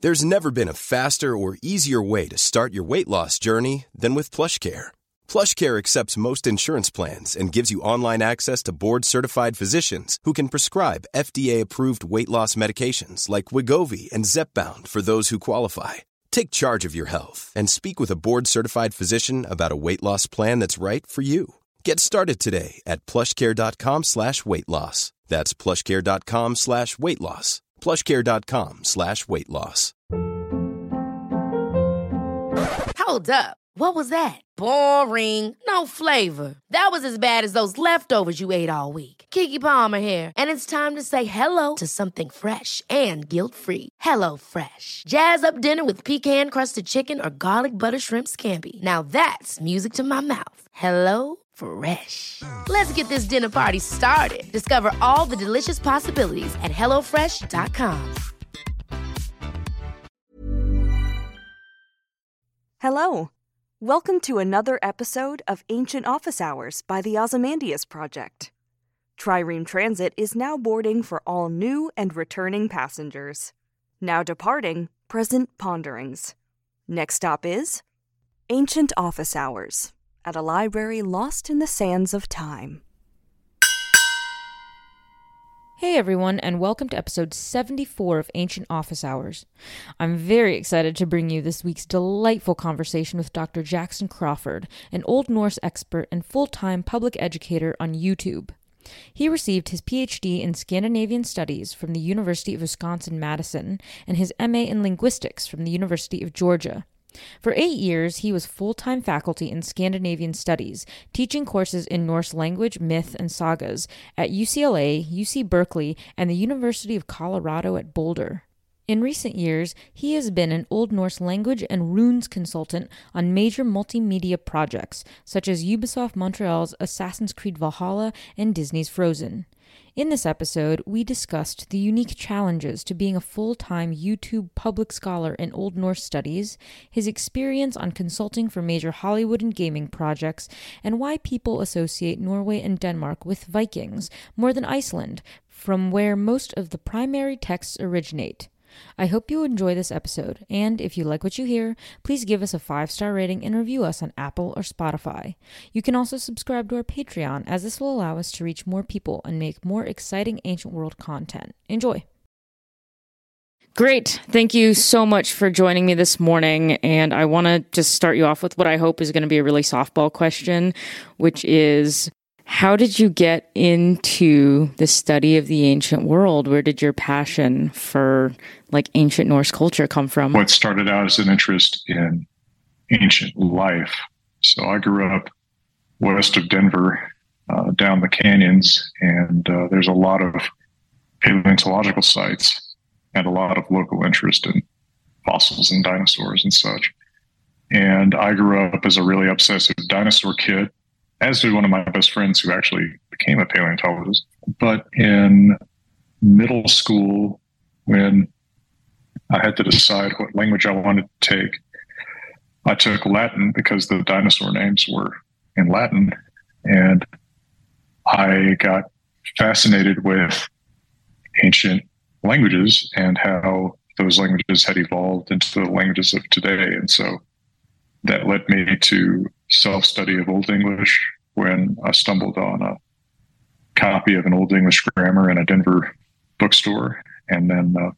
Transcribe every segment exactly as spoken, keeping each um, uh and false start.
There's never been a faster or easier way to start your weight loss journey than with PlushCare. PlushCare accepts most insurance plans and gives you online access to board-certified physicians who can prescribe F D A-approved weight loss medications like Wegovy and Zepbound for those who qualify. Take charge of your health and speak with a board-certified physician about a weight loss plan that's right for you. Get started today at plushcare.com slash weight loss. That's plushcare.com slash weight loss. plushcare.com slash weight loss. Hold up. What was that? Boring. No flavor. That was as bad as those leftovers you ate all week. Keke Palmer here. And it's time to say hello to something fresh and guilt-free. Hello Fresh. Jazz up dinner with pecan-crusted chicken or garlic butter shrimp scampi. Now that's music to my mouth. Hello Fresh. Let's get this dinner party started. Discover all the delicious possibilities at hello fresh dot com. Hello. Welcome to another episode of Ancient Office Hours by the Ozymandias Project. Trireme Transit is now boarding for all new and returning passengers. Now departing, present ponderings. Next stop is Ancient Office Hours at a library lost in the sands of time. Hey everyone, and welcome to episode seventy-four of Ancient Office Hours. I'm very excited to bring you this week's delightful conversation with Doctor Jackson Crawford, an Old Norse expert and full-time public educator on YouTube. He received his P H D in Scandinavian Studies from the University of Wisconsin-Madison and his M A in Linguistics from the University of Georgia. For eight years, he was full-time faculty in Scandinavian Studies, teaching courses in Norse language, myth, and sagas at U C L A, U C Berkeley, and the University of Colorado at Boulder. In recent years, he has been an Old Norse language and runes consultant on major multimedia projects, such as Ubisoft Montreal's Assassin's Creed Valhalla and Disney's Frozen. In this episode, we discussed the unique challenges to being a full-time YouTube public scholar in Old Norse studies, his experience on consulting for major Hollywood and gaming projects, and why people associate Norway and Denmark with Vikings more than Iceland, from where most of the primary texts originate. I hope you enjoy this episode, and if you like what you hear, please give us a five-star rating and review us on Apple or Spotify. You can also subscribe to our Patreon, as this will allow us to reach more people and make more exciting Ancient World content. Enjoy! Great. Thank you so much for joining me this morning, and I want to just start you off with what I hope is going to be a really softball question, which is, how did you get into the study of the ancient world? Where did your passion for like ancient Norse culture come from? What started out as an interest in ancient life. So I grew up west of Denver, uh, down the canyons, and uh, there's a lot of paleontological sites and a lot of local interest in fossils and dinosaurs and such. And I grew up as a really obsessive dinosaur kid, as did one of my best friends who actually became a paleontologist. But in middle school, when I had to decide what language I wanted to take, I took Latin because the dinosaur names were in Latin. And I got fascinated with ancient languages and how those languages had evolved into the languages of today. And so that led me to self-study of Old English when I stumbled on a copy of an Old English grammar in a Denver bookstore, and then uh,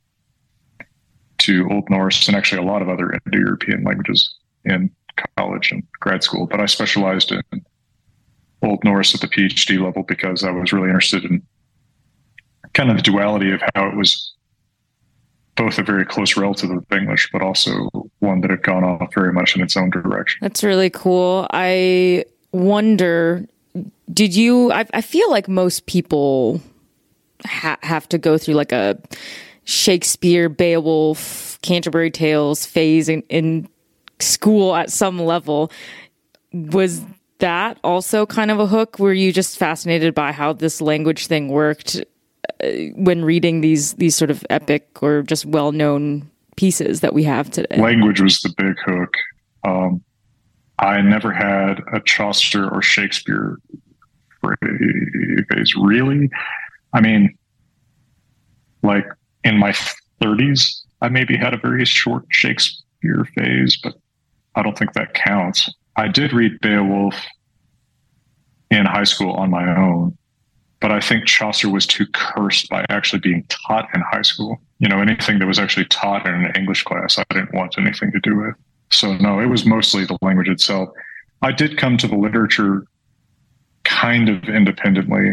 to Old Norse and actually a lot of other Indo-European languages in college and grad school. But I specialized in Old Norse at the PhD level because I was really interested in kind of the duality of how it was both a very close relative of English, but also one that had gone off very much in its own direction. That's really cool. I wonder, did you, I, I feel like most people ha- have to go through like a Shakespeare, Beowulf, Canterbury Tales phase in, in school at some level. Was that also kind of a hook? Were you just fascinated by how this language thing worked when reading these these sort of epic or just well-known pieces that we have today? Language was the big hook. Um, I never had a Chaucer or Shakespeare phase, really. I mean, like in my thirties, I maybe had a very short Shakespeare phase, but I don't think that counts. I did read Beowulf in high school on my own, but I think Chaucer was too cursed by actually being taught in high school. You know, anything that was actually taught in an English class, I didn't want anything to do with. So no, it was mostly the language itself. I did come to the literature kind of independently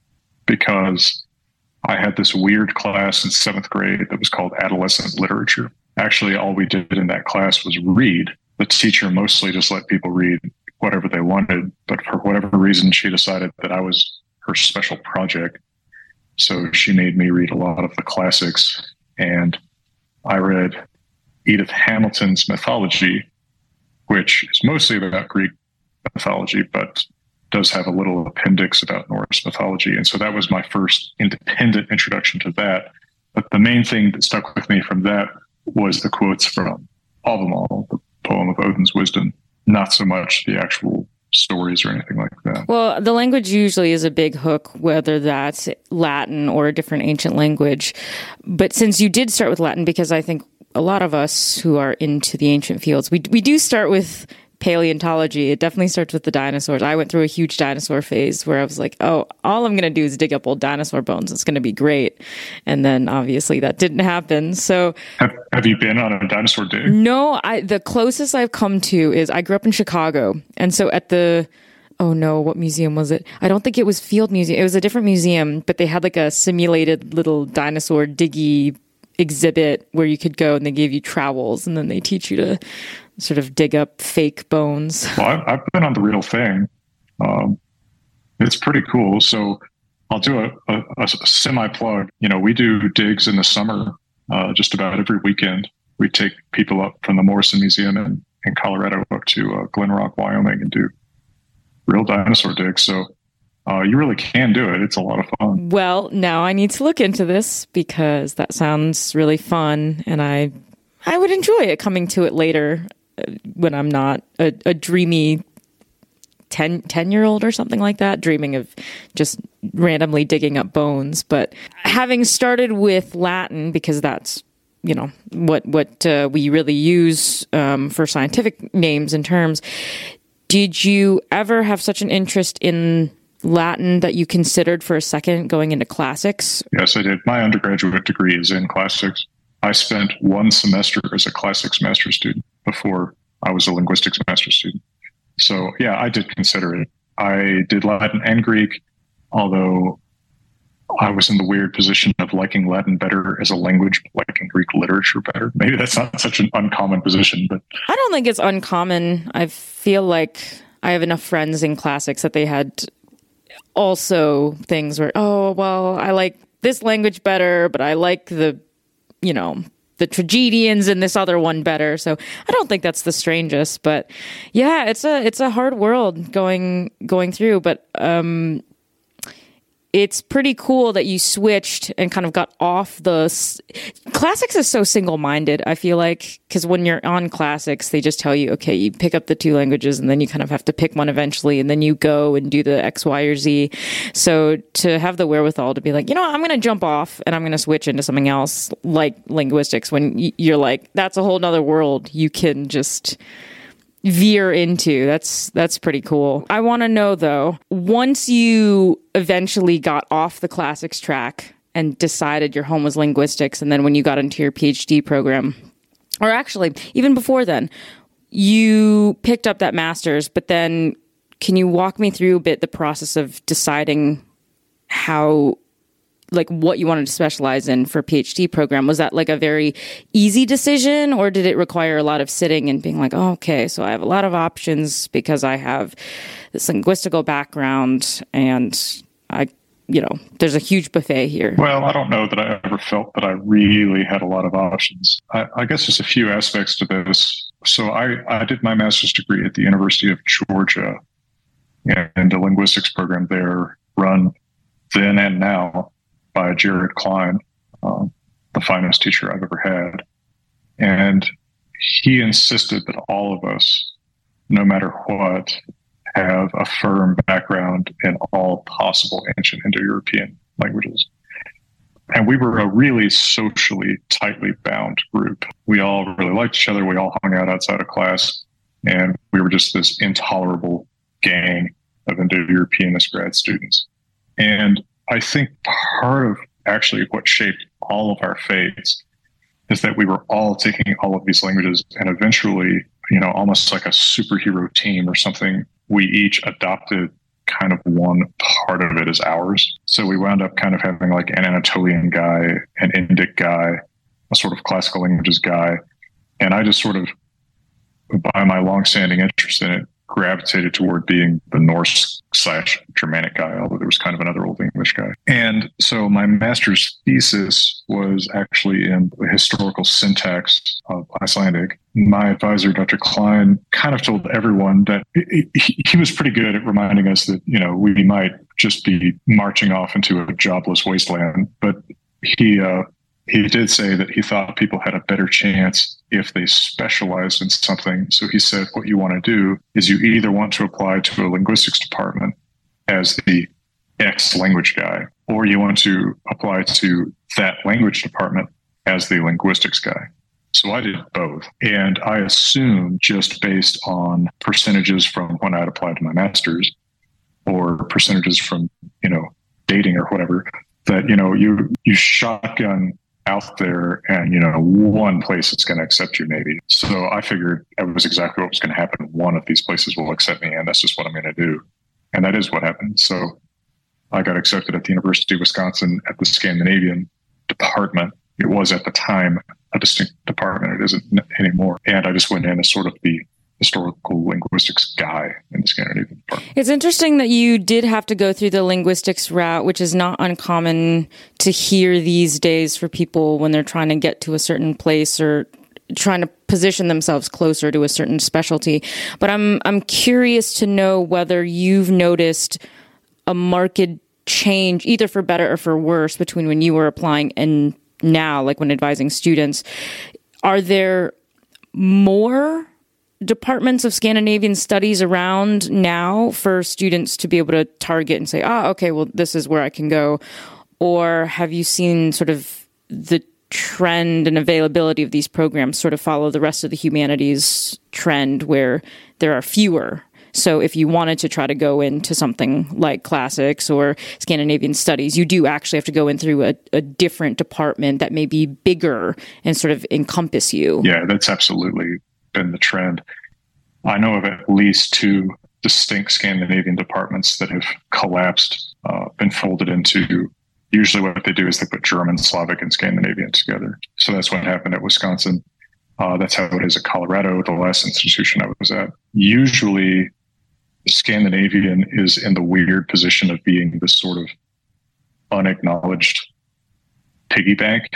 because I had this weird class in seventh grade that was called adolescent literature. Actually, all we did in that class was read. The teacher mostly just let people read whatever they wanted, but for whatever reason, she decided that I was her special project. So she made me read a lot of the classics, and I read Edith Hamilton's Mythology, which is mostly about Greek mythology, but does have a little appendix about Norse mythology. And so that was my first independent introduction to that. But the main thing that stuck with me from that was the quotes from Havamal, the poem of Odin's Wisdom, not so much the actual stories or anything like that. Well, the language usually is a big hook, whether that's Latin or a different ancient language. But since you did start with Latin, because I think a lot of us who are into the ancient fields, we we do start with paleontology. It definitely starts with the dinosaurs. I went through a huge dinosaur phase where I was like, oh, all I'm going to do is dig up old dinosaur bones. It's going to be great. And then obviously that didn't happen. So have, have you been on a dinosaur dig? No, I, the closest I've come to is I grew up in Chicago. And so at the, oh no, what museum was it? I don't think it was Field Museum. It was a different museum, but they had like a simulated little dinosaur diggy exhibit where you could go and they gave you trowels and then they teach you to sort of dig up fake bones. Well, I've, I've been on the real thing. Um, it's pretty cool. So I'll do a, a, a semi-plug. You know, we do digs in the summer uh, just about every weekend. We take people up from the Morrison Museum in, in Colorado up to uh, Glen Rock, Wyoming, and do real dinosaur digs. So uh, you really can do it. It's a lot of fun. Well, now I need to look into this because that sounds really fun, and I I would enjoy it coming to it later when I'm not a, a dreamy ten, ten-year-old or something like that, dreaming of just randomly digging up bones. But having started with Latin, because that's, you know, what, what uh, we really use um, for scientific names and terms, did you ever have such an interest in Latin that you considered for a second going into classics? Yes, I did. My undergraduate degree is in classics. I spent one semester as a classics master's student before I was a linguistics master's student. So yeah, I did consider it. I did Latin and Greek, although I was in the weird position of liking Latin better as a language, liking Greek literature better. Maybe that's not such an uncommon position, but I don't think it's uncommon. I feel like I have enough friends in classics that they had also things where, oh, well, I like this language better, but I like the, you know, the tragedians in this other one better. So I don't think that's the strangest, but yeah, it's a, it's a hard world going, going through, but, um, it's pretty cool that you switched and kind of got off the s- classics is so single-minded. I feel like, because when you're on classics, they just tell you, okay, you pick up the two languages and then you kind of have to pick one eventually. And then you go and do the X, Y, or Z. So to have the wherewithal to be like, you know what, I'm going to jump off and I'm going to switch into something else like linguistics, when you're like, that's a whole nother world you can just veer into. That's that's pretty cool. I want to know though, once you eventually got off the classics track and decided your home was linguistics, and then when you got into your PhD program, or actually even before then, you picked up that master's, but then can you walk me through a bit the process of deciding how, like what you wanted to specialize in for a PhD program? Was that like a very easy decision, or did it require a lot of sitting and being like, oh, okay, so I have a lot of options because I have this linguistical background and I, you know, there's a huge buffet here? Well, I don't know that I ever felt that I really had a lot of options. I, I guess there's a few aspects to this. So I, I did my master's degree at the University of Georgia, and the linguistics program there run then and now by Jared Klein, um, the finest teacher I've ever had. And he insisted that all of us, no matter what, have a firm background in all possible ancient Indo-European languages. And we were a really socially tightly bound group. We all really liked each other. We all hung out outside of class. And we were just this intolerable gang of Indo-Europeanist grad students. And I think part of actually what shaped all of our fates is that we were all taking all of these languages, and eventually, you know, almost like a superhero team or something, we each adopted kind of one part of it as ours. So we wound up kind of having like an Anatolian guy, an Indic guy, a sort of classical languages guy. And I just sort of, by my longstanding interest in it, gravitated toward being the Norse slash Germanic guy, although there was kind of another Old English guy. And so my master's thesis was actually in the historical syntax of Icelandic. My advisor, Doctor Klein, kind of told everyone that he, he was pretty good at reminding us that, you know, we might just be marching off into a jobless wasteland. But he, uh, he did say that he thought people had a better chance if they specialized in something. So he said, what you want to do is you either want to apply to a linguistics department as the X language guy, or you want to apply to that language department as the linguistics guy. So I did both. And I assumed, just based on percentages from when I'd applied to my master's or percentages from, you know, dating or whatever, that, you know, you, you shotgun out there and, you know, one place is going to accept you maybe. So I figured that was exactly what was going to happen. One of these places will accept me, and that's just what I'm going to do. And that is what happened. So I got accepted at the University of Wisconsin at the Scandinavian department. It was at the time a distinct department. It isn't anymore. And I just went in as sort of the historical linguistics guy in the Scandinavian department. It's interesting that you did have to go through the linguistics route, which is not uncommon to hear these days for people when they're trying to get to a certain place or trying to position themselves closer to a certain specialty. But I'm I'm curious to know whether you've noticed a marked change, either for better or for worse, between when you were applying and now, like when advising students. Are there more departments of Scandinavian studies around now for students to be able to target and say, ah, okay, well, this is where I can go? Or have you seen sort of the trend and availability of these programs sort of follow the rest of the humanities trend where there are fewer? So if you wanted to try to go into something like classics or Scandinavian studies, you do actually have to go in through a, a different department that may be bigger and sort of encompass you. Yeah, that's absolutely been the trend. I know of at least two distinct Scandinavian departments that have collapsed, uh, been folded into. Usually what they do is they put German, Slavic, and Scandinavian together. So that's what happened at Wisconsin. Uh, that's how it is at Colorado, the last institution I was at. Usually Scandinavian is in the weird position of being this sort of unacknowledged piggy bank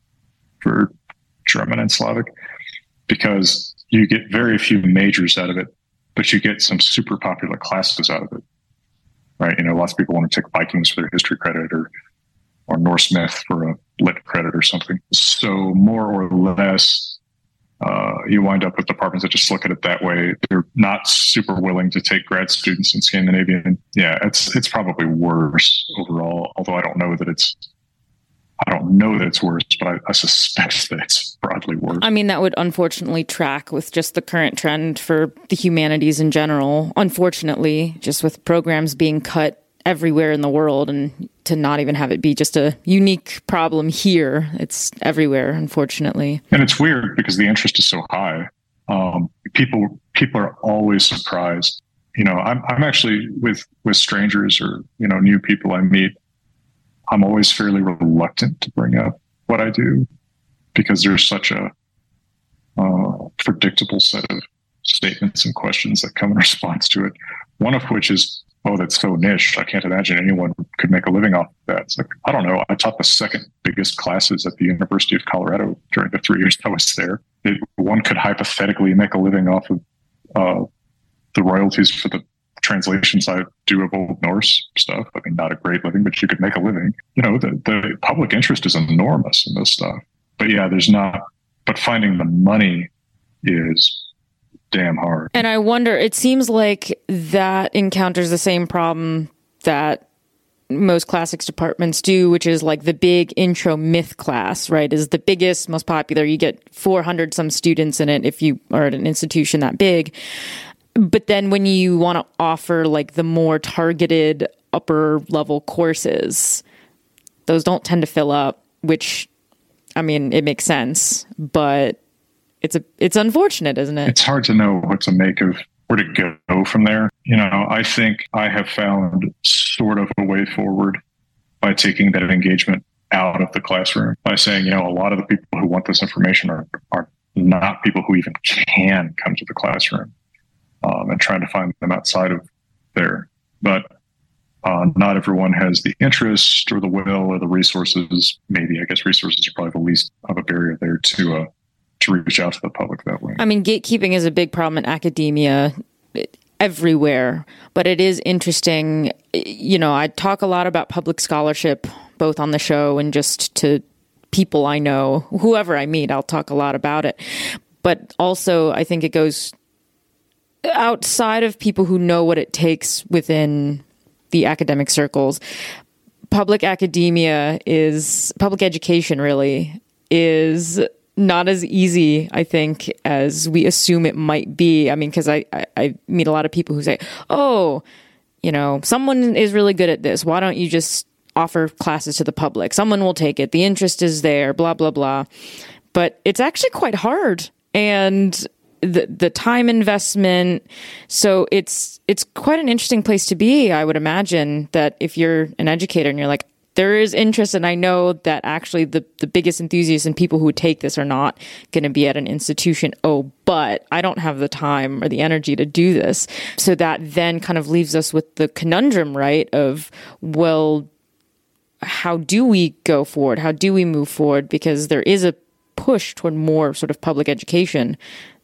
for German and Slavic, because you get very few majors out of it, but you get some super popular classes out of it, right? You know, lots of people want to take Vikings for their history credit, or or Norse myth for a lit credit or something. So more or less, uh, you wind up with departments that just look at it that way. They're not super willing to take grad students in Scandinavian. Yeah, it's it's probably worse overall, although I don't know that it's I don't know that it's worse, but I, I suspect that it's broadly worse. I mean, that would unfortunately track with just the current trend for the humanities in general. Unfortunately, just with programs being cut everywhere in the world, and to not even have it be just a unique problem here. It's everywhere, unfortunately. And it's weird because the interest is so high. Um, people people are always surprised. You know, I'm I'm actually with with strangers or, you know, new people I meet, I'm always fairly reluctant to bring up what I do because there's such a uh, predictable set of statements and questions that come in response to it. One of which is, oh, that's so niche. I can't imagine anyone could make a living off of that. It's like, I don't know. I taught the second biggest classes at the University of Colorado during the three years I was there. It, one could hypothetically make a living off of uh, the royalties for the translations I do of Old Norse stuff. I mean, not a great living, but you could make a living. You know, the, the public interest is enormous in this stuff. But yeah, there's not, but finding the money is damn hard. And I wonder, it seems like that encounters the same problem that most classics departments do, which is like the big intro myth class, right, is the biggest, most popular. You get four hundred some students in it if you are at an institution that big. But then when you want to offer like the more targeted upper level courses, those don't tend to fill up, which, I mean, it makes sense, but it's a it's unfortunate, isn't it? It's hard to know what to make of where to go from there. You know, I think I have found sort of a way forward by taking that engagement out of the classroom, by saying, you know, a lot of the people who want this information are, are not people who even can come to the classroom, um, and trying to find them outside of there. But uh, not everyone has the interest or the will or the resources. Maybe, I guess resources are probably the least of a barrier there to uh, to reach out to the public that way. I mean, gatekeeping is a big problem in academia everywhere, but it is interesting. You know, I talk a lot about public scholarship, both on the show and just to people I know, whoever I meet, I'll talk a lot about it. But also, I think it goes outside of people who know what it takes within the academic circles. Public academia is, public education really is not as easy, I think, as we assume it might be. I mean, because I, I, I meet a lot of people who say, oh, you know, someone is really good at this. Why don't you just offer classes to the public? Someone will take it. The interest is there, blah, blah, blah. But it's actually quite hard. And the the time investment. So it's it's quite an interesting place to be, I would imagine, that if you're an educator and you're like, there is interest, and I know that actually the, the biggest enthusiasts and people who would take this are not going to be at an institution. Oh, but I don't have the time or the energy to do this. So that then kind of leaves us with the conundrum, right, of, well, how do we go forward? How do we move forward? Because there is a push toward more sort of public education,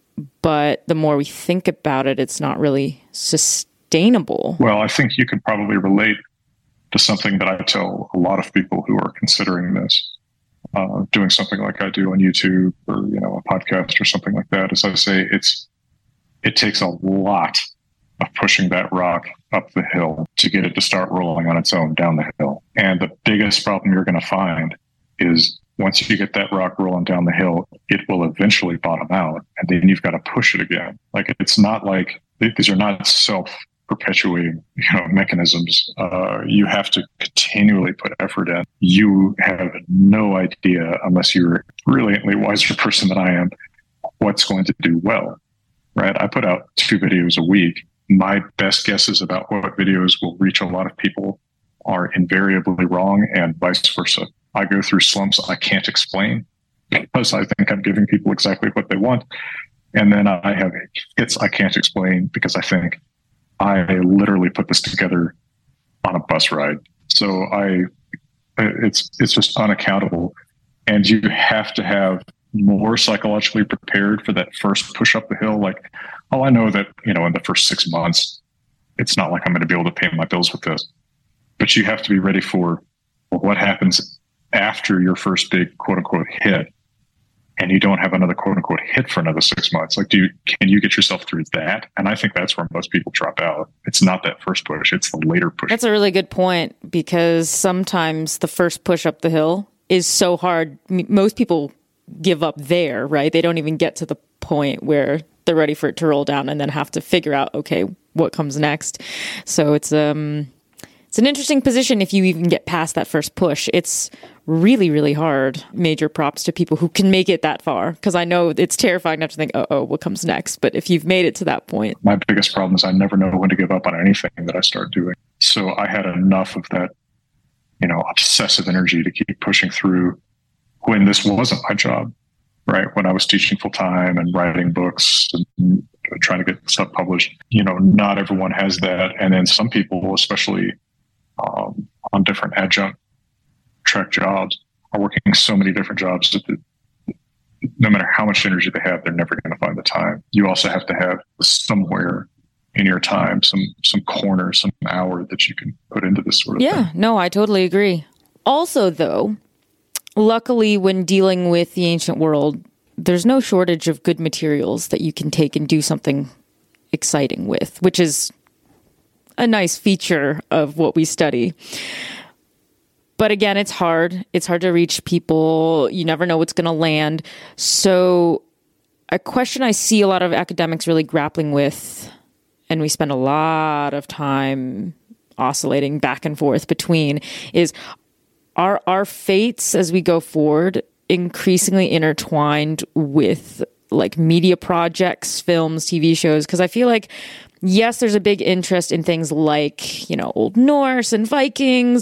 but the more we think about it, it's not really sustainable. Well, I think you could probably relate to something that I tell a lot of people who are considering this, uh, doing something like I do on YouTube or, you know, a podcast or something like that. As I say, it's it takes a lot of pushing that rock up the hill to get it to start rolling on its own down the hill. And the biggest problem you're going to find is once you get that rock rolling down the hill, it will eventually bottom out, and then you've got to push it again. Like, it's not like these are not self perpetuating, you know, mechanisms. Uh, you have to continually put effort in. You have no idea, unless you're a brilliantly wiser person than I am, what's going to do well, right? I put out two videos a week. My best guesses about what videos will reach a lot of people are invariably wrong, and vice versa. I go through slumps I can't explain because I think I'm giving people exactly what they want. And then I have hits I can't explain because I think I literally put this together on a bus ride. So I, it's it's just unaccountable. And you have to have more psychologically prepared for that first push up the hill. Like, oh, I know that, you know, in the first six months, it's not like I'm going to be able to pay my bills with this. But you have to be ready for, well, what happens after your first big quote unquote hit, and you don't have another quote unquote hit for another six months. Like, do you, can you get yourself through that? And I think that's where most people drop out. It's not that first push, it's the later push. That's a really good point, because sometimes the first push up the hill is so hard. Most people give up there, right? They don't even get to the point where they're ready for it to roll down and then have to figure out, okay, what comes next. So it's, um, it's an interesting position if you even get past that first push. It's really, really hard. Major props to people who can make it that far, because I know it's terrifying not to think, oh, what comes next? But if you've made it to that point. My biggest problem is I never know when to give up on anything that I start doing. So I had enough of that, you know, obsessive energy to keep pushing through when this wasn't my job, right? When I was teaching full time and writing books and trying to get stuff published. You know, not everyone has that. And then some people, especially um, on different adjunct track jobs, are working so many different jobs that the, no matter how much energy they have, they're never going to find the time. You also have to have somewhere in your time, some some corner, some hour that you can put into this sort of yeah, thing. Yeah, no, I totally agree. Also, though, luckily, when dealing with the ancient world, there's no shortage of good materials that you can take and do something exciting with, which is a nice feature of what we study. But again, it's hard. It's hard to reach people. You never know what's going to land. So a question I see a lot of academics really grappling with, and we spend a lot of time oscillating back and forth between, is are our fates as we go forward increasingly intertwined with like media projects, films, T V shows? Because I feel like, yes, there's a big interest in things like, you know, Old Norse and Vikings.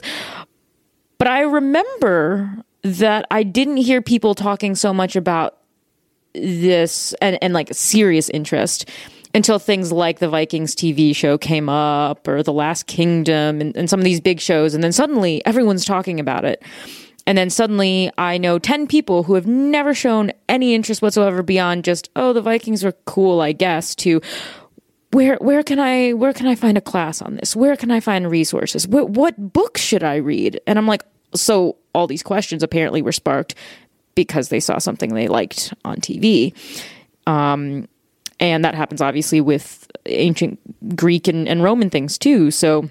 But I remember that I didn't hear people talking so much about this and, and like serious interest until things like the Vikings T V show came up, or The Last Kingdom, and, and some of these big shows. And then suddenly everyone's talking about it. And then suddenly I know ten people who have never shown any interest whatsoever beyond just, oh, the Vikings were cool, I guess, to where where can I where can I find a class on this? Where can I find resources? What what books should I read? And I'm like, so all these questions apparently were sparked because they saw something they liked on T V. Um, and that happens obviously with ancient Greek and, and Roman things too. So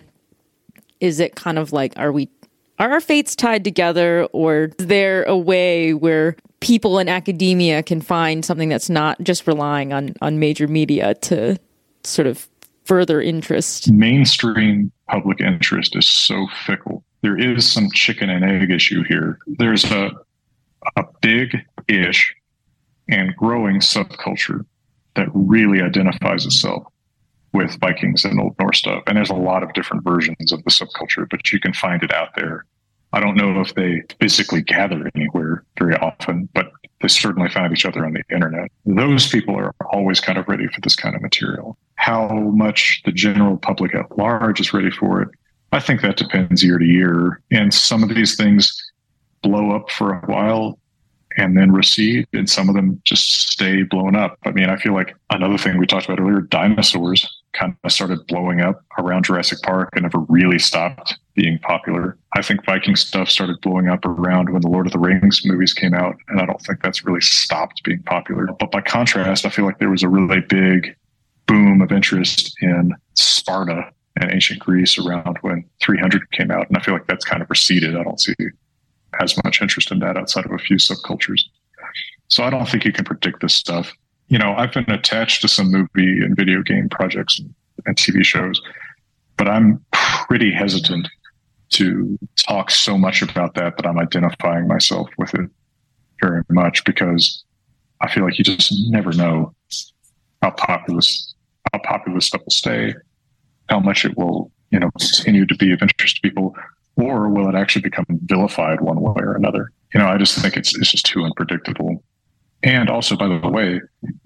is it kind of like, are we are our fates tied together, or is there a way where people in academia can find something that's not just relying on, on major media to sort of further interest? Mainstream public interest is so fickle. There is some chicken and egg issue here. There's a a big-ish and growing subculture that really identifies itself with Vikings and Old Norse stuff. And there's a lot of different versions of the subculture, but you can find it out there. I don't know if they physically gather anywhere very often, but they certainly find each other on the internet. Those people are always kind of ready for this kind of material. How much the general public at large is ready for it, I think that depends year to year. And some of these things blow up for a while and then recede, and some of them just stay blown up. I mean, I feel like another thing we talked about earlier, dinosaurs kind of started blowing up around Jurassic Park and never really stopped being popular. I think Viking stuff started blowing up around when the Lord of the Rings movies came out, and I don't think that's really stopped being popular. But by contrast, I feel like there was a really big boom of interest in Sparta and ancient Greece around when three hundred came out, and I feel like that's kind of receded. I don't see as much interest in that outside of a few subcultures. So I don't think you can predict this stuff. You know, I've been attached to some movie and video game projects and T V shows, but I'm pretty hesitant to talk so much about that that I'm identifying myself with it very much, because I feel like you just never know how popular, how popular stuff will stay, how much it will, you know, continue to be of interest to people, or will it actually become vilified one way or another? You know, I just think it's it's just too unpredictable. And also, by the way,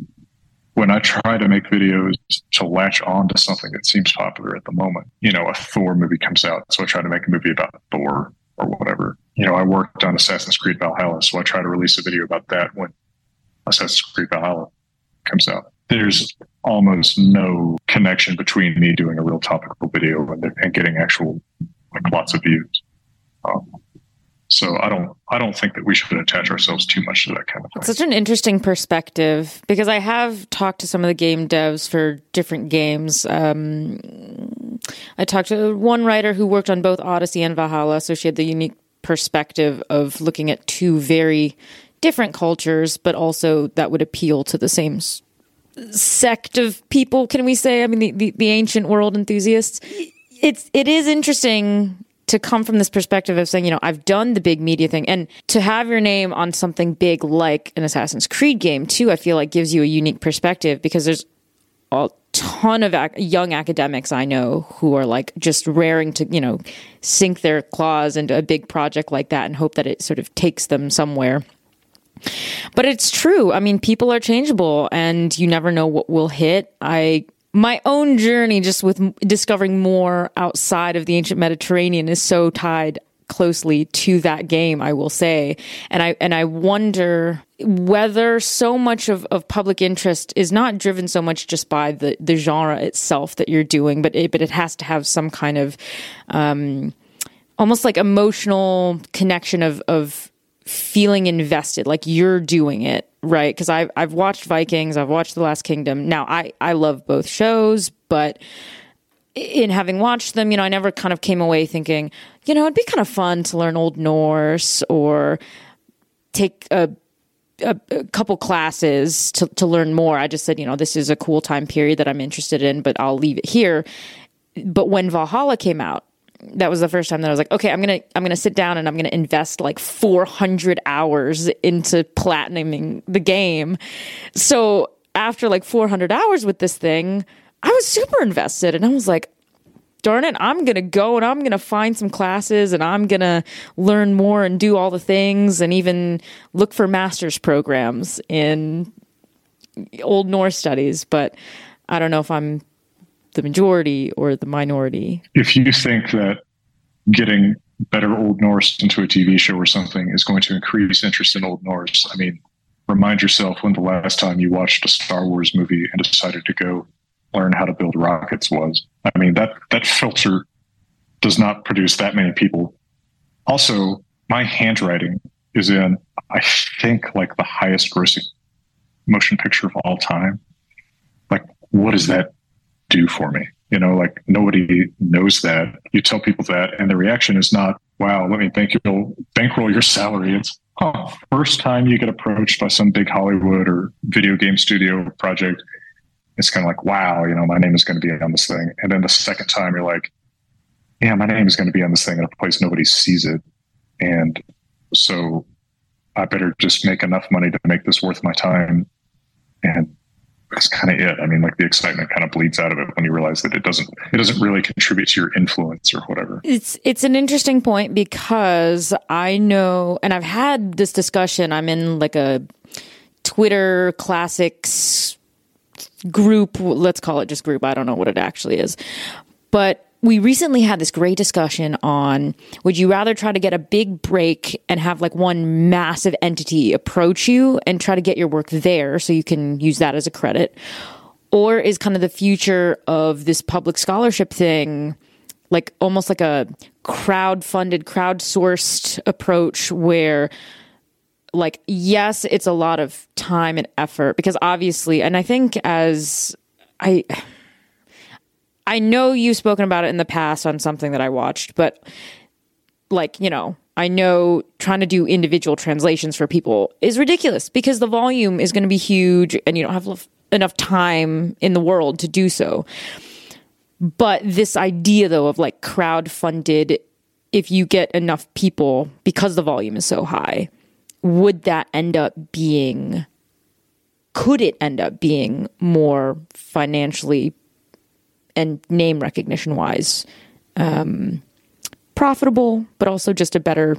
when I try to make videos to latch on to something that seems popular at the moment, you know, a Thor movie comes out, so I try to make a movie about Thor or whatever. You know, I worked on Assassin's Creed Valhalla, so I try to release a video about that when Assassin's Creed Valhalla comes out. There's almost no connection between me doing a real topical video and, and getting actual, like, lots of views. Um, so I don't, I don't think that we should attach ourselves too much to that kind of thing. It's such an interesting perspective, because I have talked to some of the game devs for different games. Um, I talked to one writer who worked on both Odyssey and Valhalla, so she had the unique perspective of looking at two very different cultures, but also that would appeal to the same s- sect of people, can we say? I mean, the, the, the ancient world enthusiasts. It's, it is interesting to come from this perspective of saying, you know, I've done the big media thing, and to have your name on something big like an Assassin's Creed game too, I feel like gives you a unique perspective, because there's a ton of ac- young academics I know who are like just raring to, you know, sink their claws into a big project like that and hope that it sort of takes them somewhere. But it's true. I mean, people are changeable, and you never know what will hit. I My own journey just with discovering more outside of the ancient Mediterranean is so tied closely to that game, I will say. And I and I wonder whether so much of, of public interest is not driven so much just by the, the genre itself that you're doing, but it, but it has to have some kind of um, almost like emotional connection of, of feeling invested, like you're doing it. Right, because I've I've watched Vikings, I've watched The Last Kingdom. Now, I, I love both shows, but in having watched them, you know, I never kind of came away thinking, you know, it'd be kind of fun to learn Old Norse or take a, a, a couple classes to, to learn more. I just said, you know, this is a cool time period that I'm interested in, but I'll leave it here. But when Valhalla came out, that was the first time that I was like, okay, I'm going to, I'm going to sit down and I'm going to invest like four hundred hours into platinuming the game. So after like four hundred hours with this thing, I was super invested and I was like, darn it, I'm going to go and I'm going to find some classes and I'm going to learn more and do all the things and even look for master's programs in Old Norse studies. But I don't know if I'm the majority or the minority. If you think that getting better Old Norse into a T V show or something is going to increase interest in Old Norse, I mean, remind yourself when the last time you watched a Star Wars movie and decided to go learn how to build rockets was. I mean, that, that filter does not produce that many people. Also, my handwriting is in, I think, like the highest grossing motion picture of all time. Like, what does that do for me? You know, like nobody knows that. You tell people that and the reaction is not, wow, let me bankroll, bankroll your salary. It's, oh, first time you get approached by some big Hollywood or video game studio project, it's kind of like, wow, you know, my name is going to be on this thing. And then the second time you're like, yeah, my name is going to be on this thing in a place nobody sees it. And so I better just make enough money to make this worth my time. And that's kind of it. I mean, like the excitement kind of bleeds out of it when you realize that it doesn't, it doesn't really contribute to your influence or whatever. It's, it's an interesting point because I know, and I've had this discussion, I'm in like a Twitter classics group, let's call it just group. I don't know what it actually is, but we recently had this great discussion on, would you rather try to get a big break and have like one massive entity approach you and try to get your work there so you can use that as a credit? Or is kind of the future of this public scholarship thing like almost like a crowd-funded, crowd-sourced approach where like, yes, it's a lot of time and effort because obviously, and I think as I... I know you've spoken about it in the past on something that I watched, but like, you know, I know trying to do individual translations for people is ridiculous because the volume is going to be huge and you don't have enough time in the world to do so. But this idea, though, of like crowd-funded, if you get enough people, because the volume is so high, would that end up being, could it end up being more financially and name recognition wise, um, profitable, but also just a better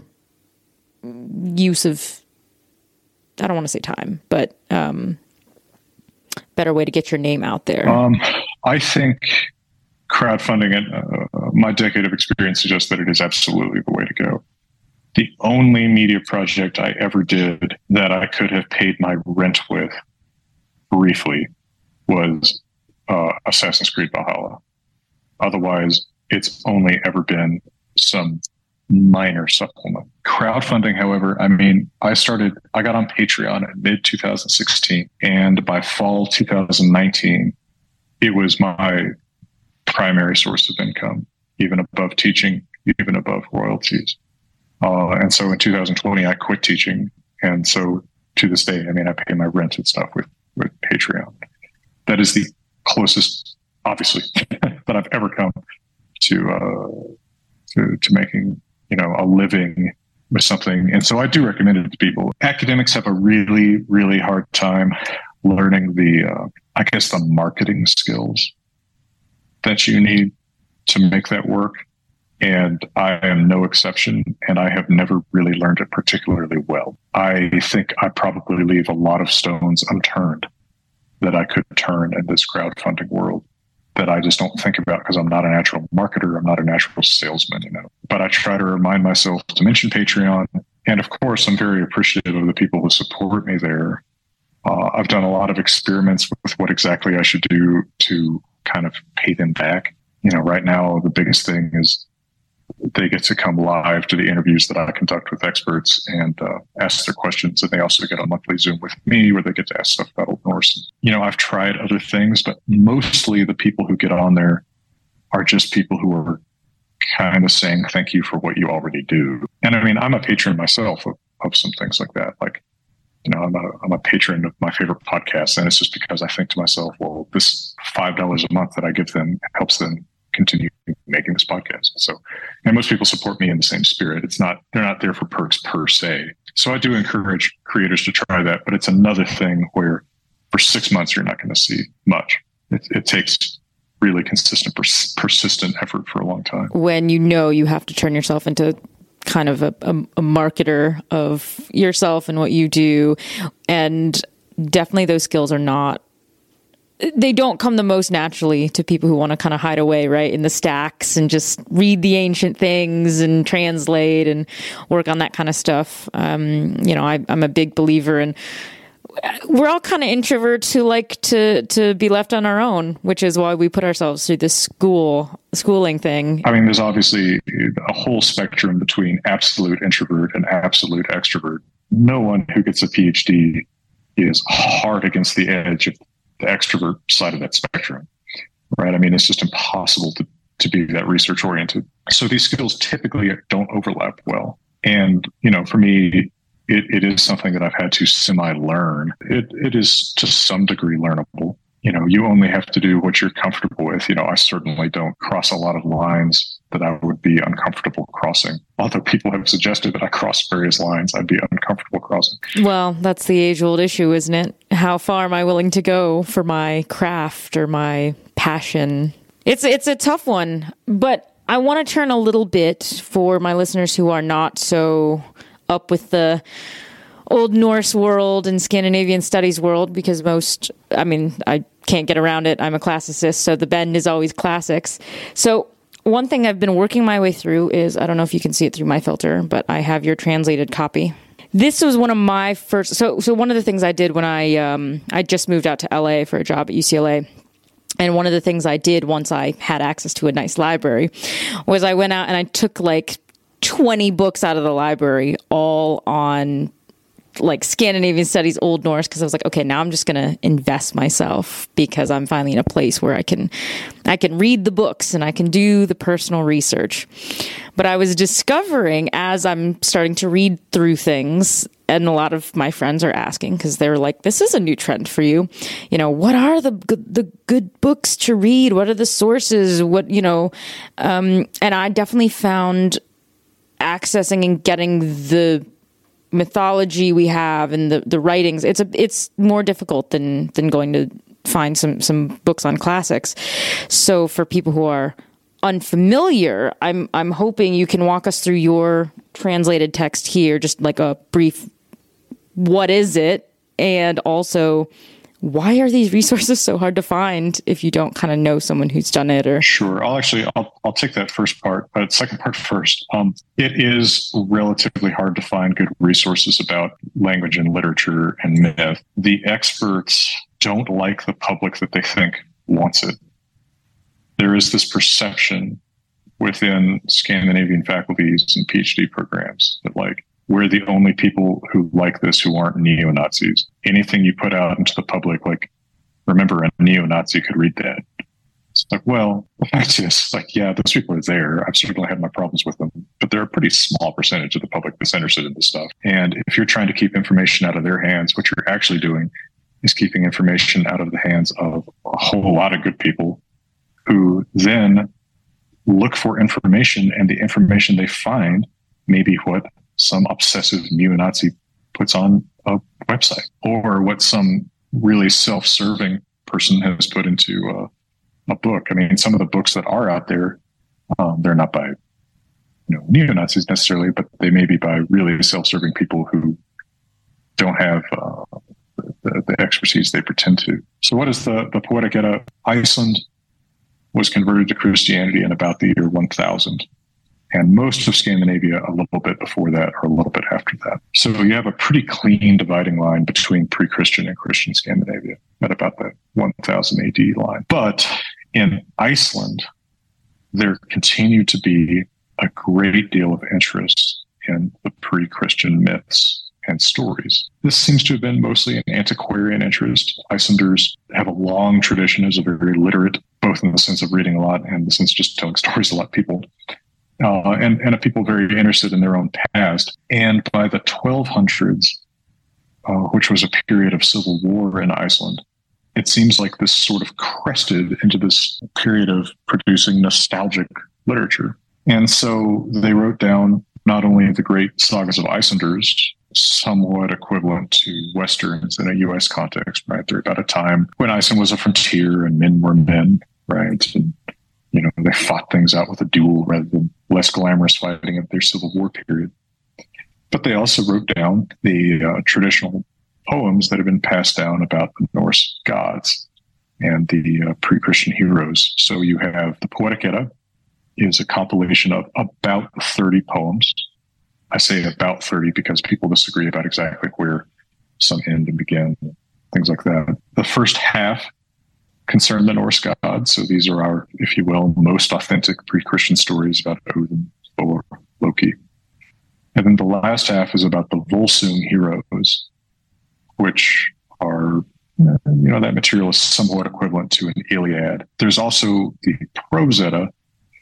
use of, I don't want to say time, but um, better way to get your name out there? Um, I think crowdfunding and uh, my decade of experience suggests that it is absolutely the way to go. The only media project I ever did that I could have paid my rent with briefly was Uh, Assassin's Creed Valhalla. Otherwise, it's only ever been some minor supplement. Crowdfunding, however, I mean, I started, I got on Patreon in mid twenty sixteen, and by fall twenty nineteen, it was my primary source of income, even above teaching, even above royalties. Uh, and so in two thousand twenty, I quit teaching. And so to this day, I mean, I pay my rent and stuff with, with Patreon. That is the closest, obviously, that I've ever come to, uh, to to making, you know, a living with something. And so I do recommend it to people. Academics have a really, really hard time learning the, uh, I guess, the marketing skills that you need to make that work. And I am no exception, and I have never really learned it particularly well. I think I probably leave a lot of stones unturned that I could turn in this crowdfunding world that I just don't think about because I'm not a natural marketer. I'm not a natural salesman, you know. But I try to remind myself to mention Patreon. And of course, I'm very appreciative of the people who support me there. Uh, I've done a lot of experiments with what exactly I should do to kind of pay them back. You know, right now, the biggest thing is they get to come live to the interviews that I conduct with experts and uh, ask their questions. And they also get a monthly Zoom with me where they get to ask stuff about Old Norse. You know, I've tried other things, but mostly the people who get on there are just people who are kind of saying thank you for what you already do. And I mean, I'm a patron myself of, of some things like that. Like, you know, I'm a, I'm a patron of my favorite podcasts. And it's just because I think to myself, well, this five dollars a month that I give them helps them continue making this podcast. So, and most people support me in the same spirit. It's not, they're not there for perks per se. So I do encourage creators to try that, but it's another thing where for six months, you're not going to see much. It, it takes really consistent, pers- persistent effort for a long time. When you know you have to turn yourself into kind of a, a, a marketer of yourself and what you do. And definitely those skills are not, they don't come the most naturally to people who want to kind of hide away, right, in the stacks and just read the ancient things and translate and work on that kind of stuff. Um, you know, I, I'm a big believer in, we're all kind of introverts who like to, to be left on our own, which is why we put ourselves through this school schooling thing. I mean, there's obviously a whole spectrum between absolute introvert and absolute extrovert. No one who gets a PhD is hard against the edge of the extrovert side of that spectrum, right? I mean, it's just impossible to, to be that research oriented. So these skills typically don't overlap well. And, you know, for me, It, it is something that I've had to semi-learn. It, it is to some degree learnable. You know, you only have to do what you're comfortable with. You know, I certainly don't cross a lot of lines that I would be uncomfortable crossing. Although people have suggested that I cross various lines I'd be uncomfortable crossing. Well, that's the age-old issue, isn't it? How far am I willing to go for my craft or my passion? It's it's a tough one, but I want to turn a little bit for my listeners who are not so up with the Old Norse world and Scandinavian studies world, because most, I mean, I can't get around it. I'm a classicist, so the bend is always classics. So one thing I've been working my way through is, I don't know if you can see it through my filter, but I have your translated copy. This was one of my first, so so one of the things I did when I, um, I just moved out to L A for a job at U C L A. And one of the things I did once I had access to a nice library was I went out and I took like twenty books out of the library, all on like Scandinavian studies, Old Norse, because I was like, okay, now I'm just going to invest myself because I'm finally in a place where I can, I can read the books and I can do the personal research. But I was discovering as I'm starting to read through things, and a lot of my friends are asking because they're like, this is a new trend for you. You know, what are the good, the good books to read? What are the sources? What, you know, um, and I definitely found accessing and getting the mythology we have and the, the writings, it's a it's more difficult than than going to find some some books on classics. So for people who are unfamiliar, I'm I'm hoping you can walk us through your translated text here, just like a brief, what is it, and also why are these resources so hard to find if you don't kind of know someone who's done it? Or Sure. I'll actually, I'll, I'll take that first part, but second part first. Um, it is relatively hard to find good resources about language and literature and myth. The experts don't like the public that they think wants it. There is this perception within Scandinavian faculties and PhD programs that like, we're the only people who like this who aren't neo-Nazis. Anything you put out into the public, like, remember, a neo-Nazi could read that. It's like, well, the fact is, like, yeah, those people are there. I've certainly had my problems with them, but they're a pretty small percentage of the public that's interested in this stuff. And if you're trying to keep information out of their hands, what you're actually doing is keeping information out of the hands of a whole lot of good people who then look for information, and the information they find may be what some obsessive neo-Nazi puts on a website, or what some really self-serving person has put into a, a book. I mean, some of the books that are out there, um, they're not by you know neo-Nazis necessarily, but they may be by really self-serving people who don't have uh, the, the expertise they pretend to. So what is the, the Poetic Edda? Iceland was converted to Christianity in about the year one thousand. And most of Scandinavia a little bit before that or a little bit after that. So you have a pretty clean dividing line between pre-Christian and Christian Scandinavia at about the one thousand A D line. But in Iceland, there continued to be a great deal of interest in the pre-Christian myths and stories. This seems to have been mostly an antiquarian interest. Icelanders have a long tradition as a very literate, both in the sense of reading a lot and the sense of just telling stories to a lot of people, uh, and, and a people very interested in their own past. And by the twelve hundreds, uh, which was a period of civil war in Iceland, it seems like this sort of crested into this period of producing nostalgic literature. And so they wrote down not only the great sagas of Icelanders, somewhat equivalent to Westerns in a U S context, right? They're about a time when Iceland was a frontier and men were men, right? And, you know, they fought things out with a duel rather than less glamorous fighting of their Civil War period. But they also wrote down the uh, traditional poems that have been passed down about the Norse gods and the uh, pre-Christian heroes. So you have the Poetic Edda, is a compilation of about thirty poems. I say about thirty because people disagree about exactly where some end and begin, things like that. The first half concern the Norse gods. So these are our, if you will, most authentic pre-Christian stories about Odin, Thor, Loki. And then the last half is about the Volsung heroes, which are, you know, that material is somewhat equivalent to an Iliad. There's also the Prose Edda,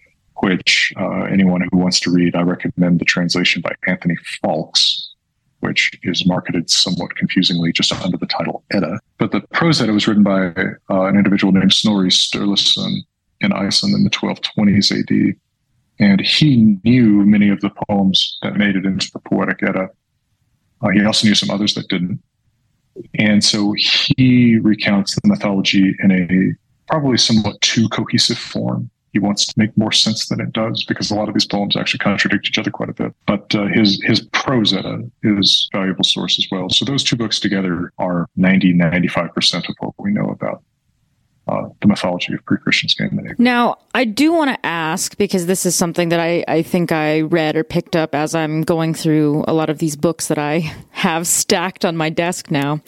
which uh, anyone who wants to read, I recommend the translation by Anthony Fawkes, which is marketed somewhat confusingly just under the title Edda. But the Prose Edda was written by uh, an individual named Snorri Sturluson in Iceland in the twelve twenties A D. And he knew many of the poems that made it into the Poetic Edda. Uh, he also knew some others that didn't. And so he recounts the mythology in a probably somewhat too cohesive form. He wants to make more sense than it does because a lot of these poems actually contradict each other quite a bit. But uh, his his Prose Edda is a valuable source as well. So those two books together are ninety, ninety-five percent of what we know about uh, the mythology of pre-Christian Scandinavia. Now, I do want to ask, because this is something that I, I think I read or picked up as I'm going through a lot of these books that I have stacked on my desk now,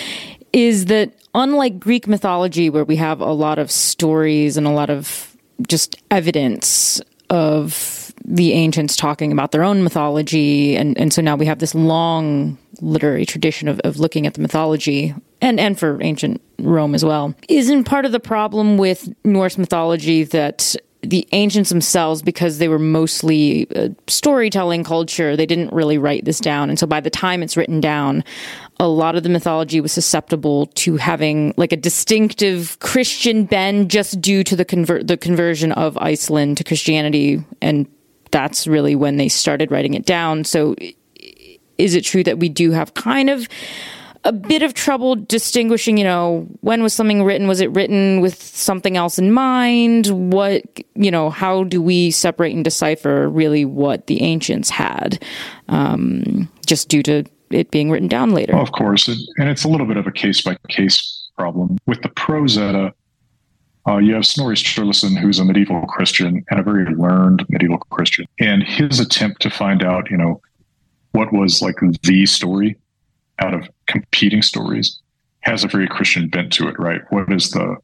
is that unlike Greek mythology, where we have a lot of stories and a lot of just evidence of the ancients talking about their own mythology. And, and so now we have this long literary tradition of, of looking at the mythology and, and for ancient Rome as well. Isn't part of the problem with Norse mythology that the ancients themselves, because they were mostly a storytelling culture, they didn't really write this down. And so by the time it's written down, a lot of the mythology was susceptible to having like a distinctive Christian bend just due to the convert the conversion of Iceland to Christianity. And that's really when they started writing it down. So is it true that we do have kind of a bit of trouble distinguishing, you know, when was something written? Was it written with something else in mind? What, you know, how do we separate and decipher really what the ancients had, um, just due to it being written down later? Well, of course. It, and it's a little bit of a case-by-case problem. With the Prose Edda, uh, you have Snorri Sturluson, who's a medieval Christian and a very learned medieval Christian. And his attempt to find out, you know, what was like the story out of competing stories has a very Christian bent to it, right? What is the,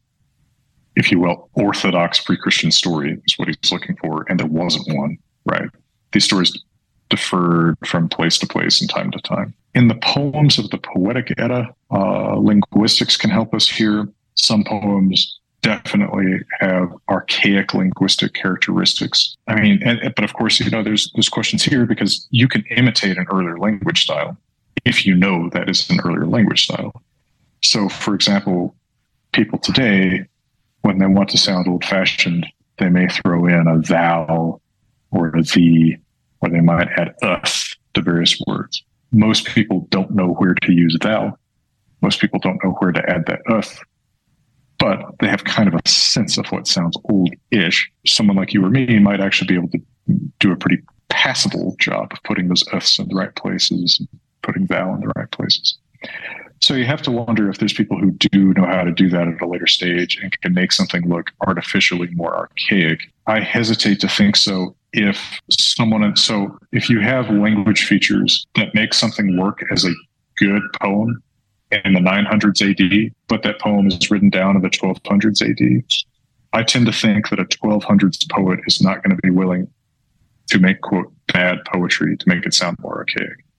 if you will, orthodox pre-Christian story is what he's looking for, and there wasn't one, right? These stories differed from place to place and time to time. In the poems of the Poetic Edda, uh, linguistics can help us here. Some poems definitely have archaic linguistic characteristics. I mean, and, but of course, you know, there's there's questions here because you can imitate an earlier language style if you know that is an earlier language style. So, for example, people today, when they want to sound old-fashioned, they may throw in a thou or a thee, or they might add us to various words. Most people don't know where to use thou. Most people don't know where to add that us, but they have kind of a sense of what sounds old-ish. Someone like you or me might actually be able to do a pretty passable job of putting those us in the right places, putting thou in the right places. So you have to wonder if there's people who do know how to do that at a later stage and can make something look artificially more archaic. I hesitate to think so if someone, so if you have language features that make something work as a good poem in the nine hundreds A D, but that poem is written down in the twelve hundreds A D, I tend to think that a twelve hundreds poet is not going to be willing to make, quote, bad poetry to make it sound more archaic.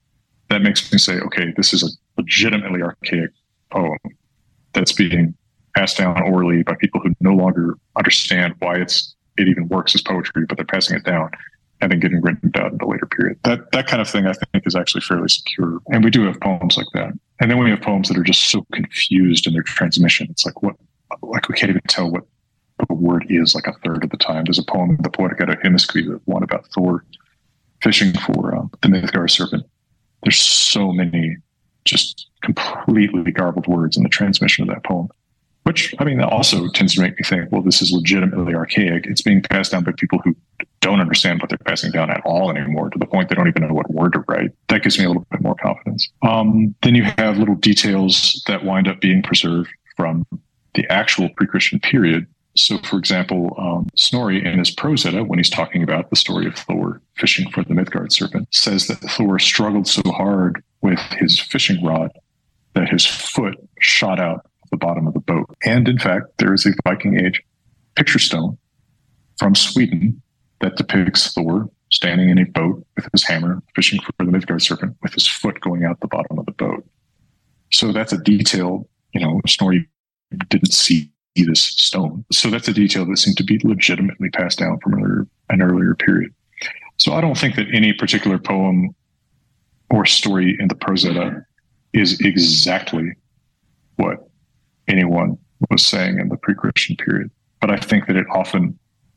that makes me say, okay, this is a legitimately archaic poem that's being passed down orally by people who no longer understand why it's it even works as poetry, but they're passing it down and then getting written down in the later period. That that kind of thing, I think, is actually fairly secure. And we do have poems like that. And then we have poems that are just so confused in their transmission. It's like what, like we can't even tell what the word is like a third of the time. There's a poem, the Poetic Edda Hemiskvi, one about Thor fishing for um, the Midgard serpent. There's so many just completely garbled words in the transmission of that poem, which, I mean, that also tends to make me think, well, this is legitimately archaic. It's being passed down by people who don't understand what they're passing down at all anymore, to the point they don't even know what word to write. That gives me a little bit more confidence. Um, then you have little details that wind up being preserved from the actual pre-Christian period. So, for example, um, Snorri in his Prose Edda, when he's talking about the story of Thor fishing for the Midgard serpent, says that Thor struggled so hard with his fishing rod that his foot shot out of the bottom of the boat. And in fact, there is a Viking Age picture stone from Sweden that depicts Thor standing in a boat with his hammer, fishing for the Midgard serpent, with his foot going out the bottom of the boat. So that's a detail, you know, Snorri didn't see this stone. So that's a detail that seemed to be legitimately passed down from earlier, an earlier period. So I don't think that any particular poem or story in the Prose Edda is exactly what anyone was saying in the pre-Christian period. But I think that it often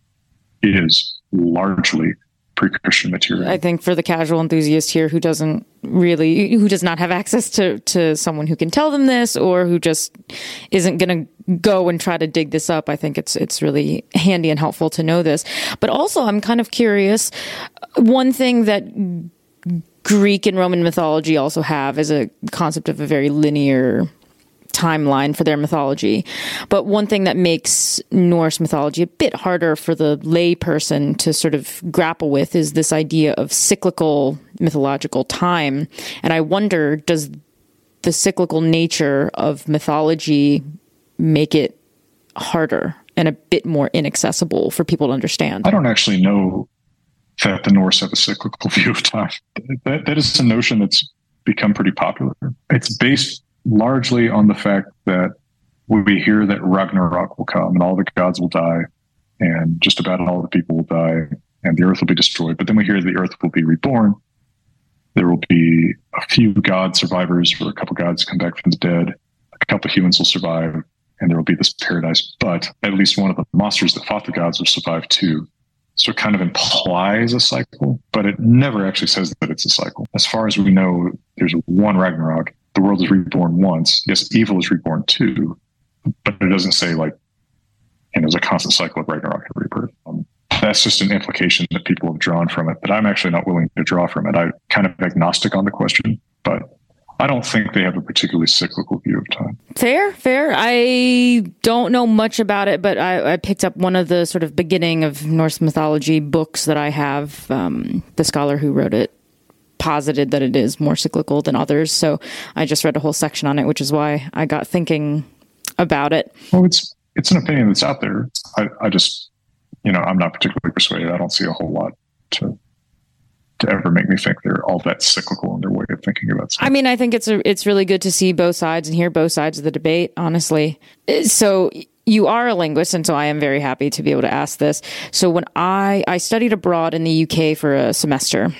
is largely pre-Christian material. I think for the casual enthusiast here who doesn't really, who does not have access to, to someone who can tell them this, or who just isn't going to go and try to dig this up, I think it's it's really handy and helpful to know this. But also, I'm kind of curious, one thing that Greek and Roman mythology also have is a concept of a very linear timeline for their mythology. But one thing that makes Norse mythology a bit harder for the lay person to sort of grapple with is this idea of cyclical mythological time. And I wonder, does the cyclical nature of mythology make it harder and a bit more inaccessible for people to understand? I don't actually know that the Norse have a cyclical view of time. That, that is a notion that's become pretty popular. It's based largely on the fact that we hear that Ragnarok will come and all the gods will die and just about all the people will die and the earth will be destroyed. But then we hear the earth will be reborn. There will be a few god survivors, or a couple gods come back from the dead. A couple humans will survive and there will be this paradise. But at least one of the monsters that fought the gods will survive too. So it kind of implies a cycle, but it never actually says that it's a cycle. As far as we know, there's one Ragnarok. The world is reborn once. Yes, evil is reborn too, but it doesn't say like, you know, there's a constant cycle of Ragnarok and rebirth. Um, that's just an implication that people have drawn from it that I'm actually not willing to draw from it. I'm kind of agnostic on the question, but I don't think they have a particularly cyclical view of time. Fair, fair. I don't know much about it, but I, I picked up one of the sort of beginning of Norse mythology books that I have. Um, the scholar who wrote it posited that it is more cyclical than others. So I just read a whole section on it, which is why I got thinking about it. Well, it's it's an opinion that's out there. I, I just, you know, I'm not particularly persuaded. I don't see a whole lot to to ever make me think they're all that cyclical in their way of thinking about stuff. I mean, I think it's a, it's really good to see both sides and hear both sides of the debate, honestly. So you are a linguist, and so I am very happy to be able to ask this. So when I, I studied abroad in the U K for a semester,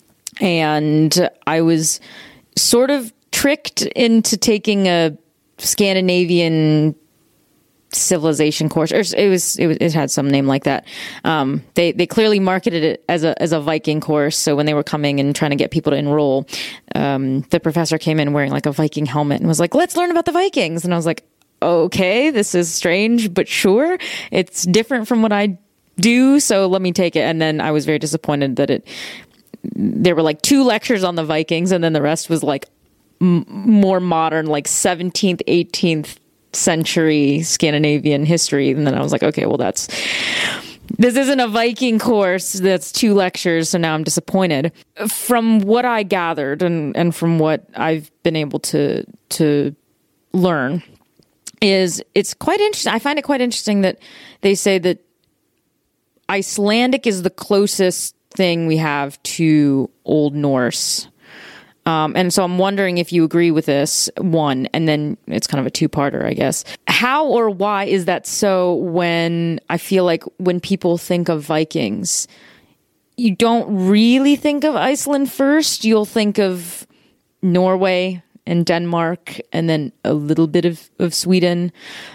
and I was sort of tricked into taking a Scandinavian civilization course, or it was it was it had some name like that. Um, they they clearly marketed it as a as a Viking course. So when they were coming and trying to get people to enroll, um, the professor came in wearing like a Viking helmet and was like, "Let's learn about the Vikings." And I was like, "Okay, this is strange, but sure, it's different from what I do. So let me take it." And then I was very disappointed that it. There were like two lectures on the Vikings, and then the rest was like m- more modern, like seventeenth, eighteenth century Scandinavian history. And then I was like, okay, well, that's, this isn't a Viking course. That's two lectures. So now I'm disappointed. From what I gathered and, and from what I've been able to, to learn is it's quite interesting. I find it quite interesting that they say that Icelandic is the closest thing we have to Old Norse. Um, and so I'm wondering if you agree with this, one, and then it's kind of a two-parter, I guess. How or why is that so when I feel like when people think of Vikings, you don't really think of Iceland first. You'll think of Norway and Denmark and then a little bit of, of Sweden,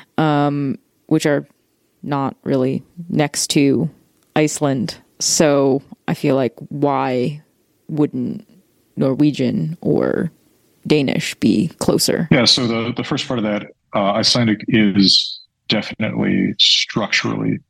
um, which are not really next to Iceland. So I feel like why wouldn't Norwegian or Danish be closer? Yeah, so the, the first part of that, uh, Icelandic is definitely structurally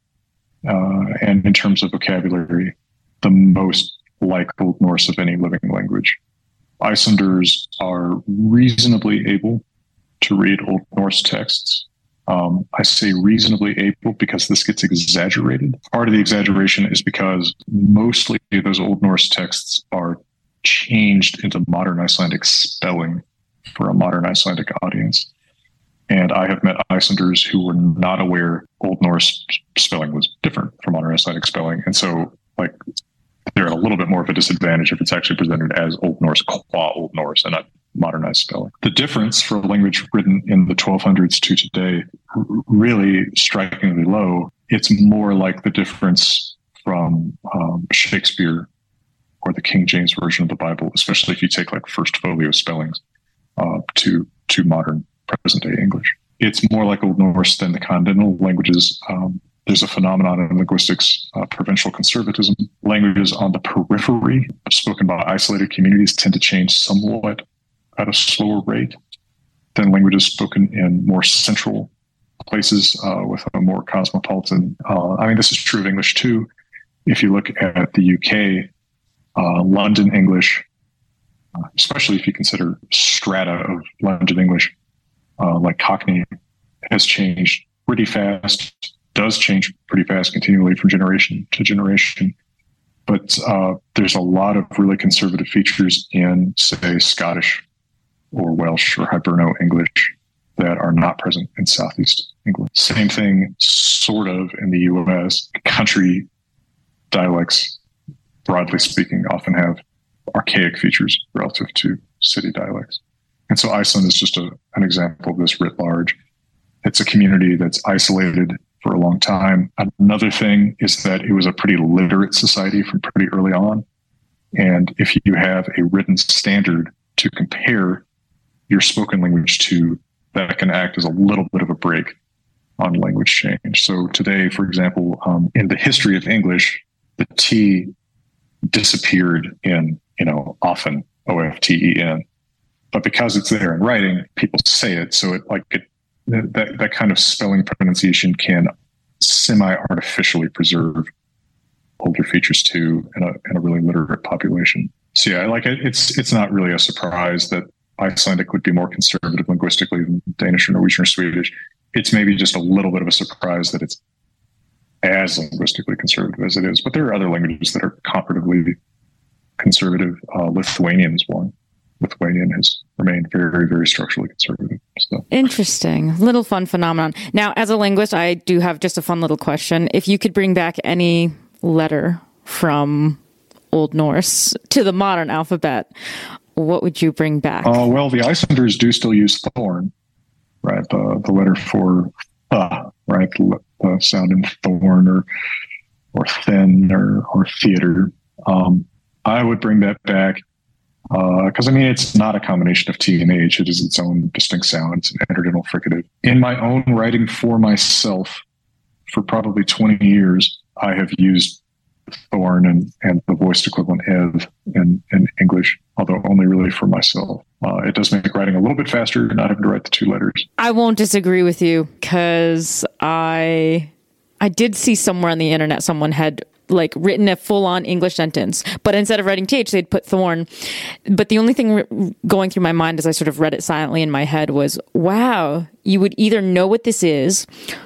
uh, and in terms of vocabulary, the most like Old Norse of any living language. Icelanders are reasonably able to read Old Norse texts. Um, I say reasonably able because this gets exaggerated. Part of the exaggeration is because mostly those Old Norse texts are changed into modern Icelandic spelling for a modern Icelandic audience. And I have met Icelanders who were not aware Old Norse spelling was different from modern Icelandic spelling. And so, like, they're at a little bit more of a disadvantage if it's actually presented as Old Norse qua Old Norse and not modernized spelling. The difference for a language written in the twelve hundreds to today, really strikingly low. It's more like the difference from um, Shakespeare or the King James Version of the Bible, especially if you take like first folio spellings uh, to to modern present day English. It's more like Old Norse than the continental languages. Um, there's a phenomenon in linguistics, uh, provincial conservatism. Languages on the periphery, spoken by isolated communities, tend to change somewhat at a slower rate than languages spoken in more central places uh, with a more cosmopolitan. Uh, I mean, this is true of English too. If you look at the U K, uh, London English, uh, especially if you consider strata of London English, uh, like Cockney, has changed pretty fast, does change pretty fast continually from generation to generation. But uh, there's a lot of really conservative features in, say, Scottish or Welsh or Hiberno English that are not present in Southeast England. Same thing, sort of, in the U S. Country dialects, broadly speaking, often have archaic features relative to city dialects. And so Iceland is just a, an example of this writ large. It's a community that's isolated for a long time. Another thing is that it was a pretty literate society from pretty early on. And if you have a written standard to compare your spoken language to, that can act as a little bit of a brake on language change. So today, for example, um, in the history of English, the T disappeared in, you know, often, O F T E N. But because it's there in writing, people say it. So it like it, that, that kind of spelling pronunciation can semi-artificially preserve older features too in a, in a really literate population. So yeah, like it, it's it's not really a surprise that Icelandic would be more conservative linguistically than Danish or Norwegian or Swedish. It's maybe just a little bit of a surprise that it's as linguistically conservative as it is. But there are other languages that are comparatively conservative. Uh, Lithuanian is one. Lithuanian has remained very, very structurally conservative. So. Interesting. Little fun phenomenon. Now, as a linguist, I do have just a fun little question. If you could bring back any letter from Old Norse to the modern alphabet, what would you bring back? Uh, well, the Icelanders do still use thorn, right? The the letter for uh, right? The, the sound in thorn or or thin or, or theater. Um, I would bring that back because, uh, I mean, it's not a combination of T and H. It is its own distinct sound. It's an interdental fricative. In my own writing for myself, for probably twenty years, I have used thorn and, and the voiced equivalent ev in, in English, although only really for myself. Uh, it does make writing a little bit faster, not having to write the two letters. I won't disagree with you because I I did see somewhere on the internet someone had like written a full-on English sentence, but instead of writing T H, they'd put thorn. But the only thing re- going through my mind as I sort of read it silently in my head was, wow, you would either know what this is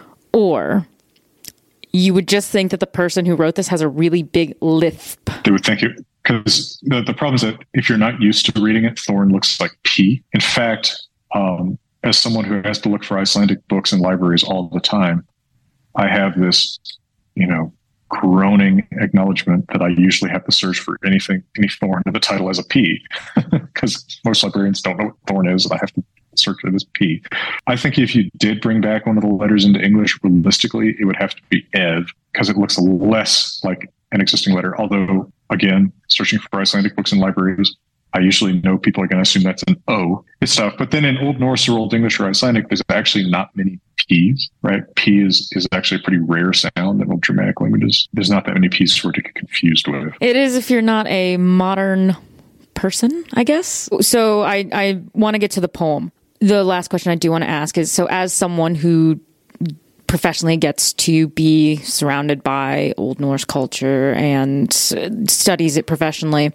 or you would just think that the person who wrote this has a really big lisp. They would think it, because the, the problem is that if you're not used to reading it, thorn looks like P. In fact, um, as someone who has to look for Icelandic books in libraries all the time, I have this, you know, groaning acknowledgement that I usually have to search for anything, any thorn in the title as a P, because most librarians don't know what thorn is, and I have to search it as P. I think if you did bring back one of the letters into English, realistically, it would have to be Ev, because it looks less like an existing letter. Although, again, searching for Icelandic books in libraries, I usually know people are going to assume that's an O. It's tough. But then in Old Norse or Old English or Icelandic, there's actually not many P's, right? P is, is actually a pretty rare sound in Old Germanic languages. There's not that many P's for it to get confused with. It is if you're not a modern person, I guess. So I, I want to get to the poem. The last question I do want to ask is, so as someone who professionally gets to be surrounded by Old Norse culture and studies it professionally,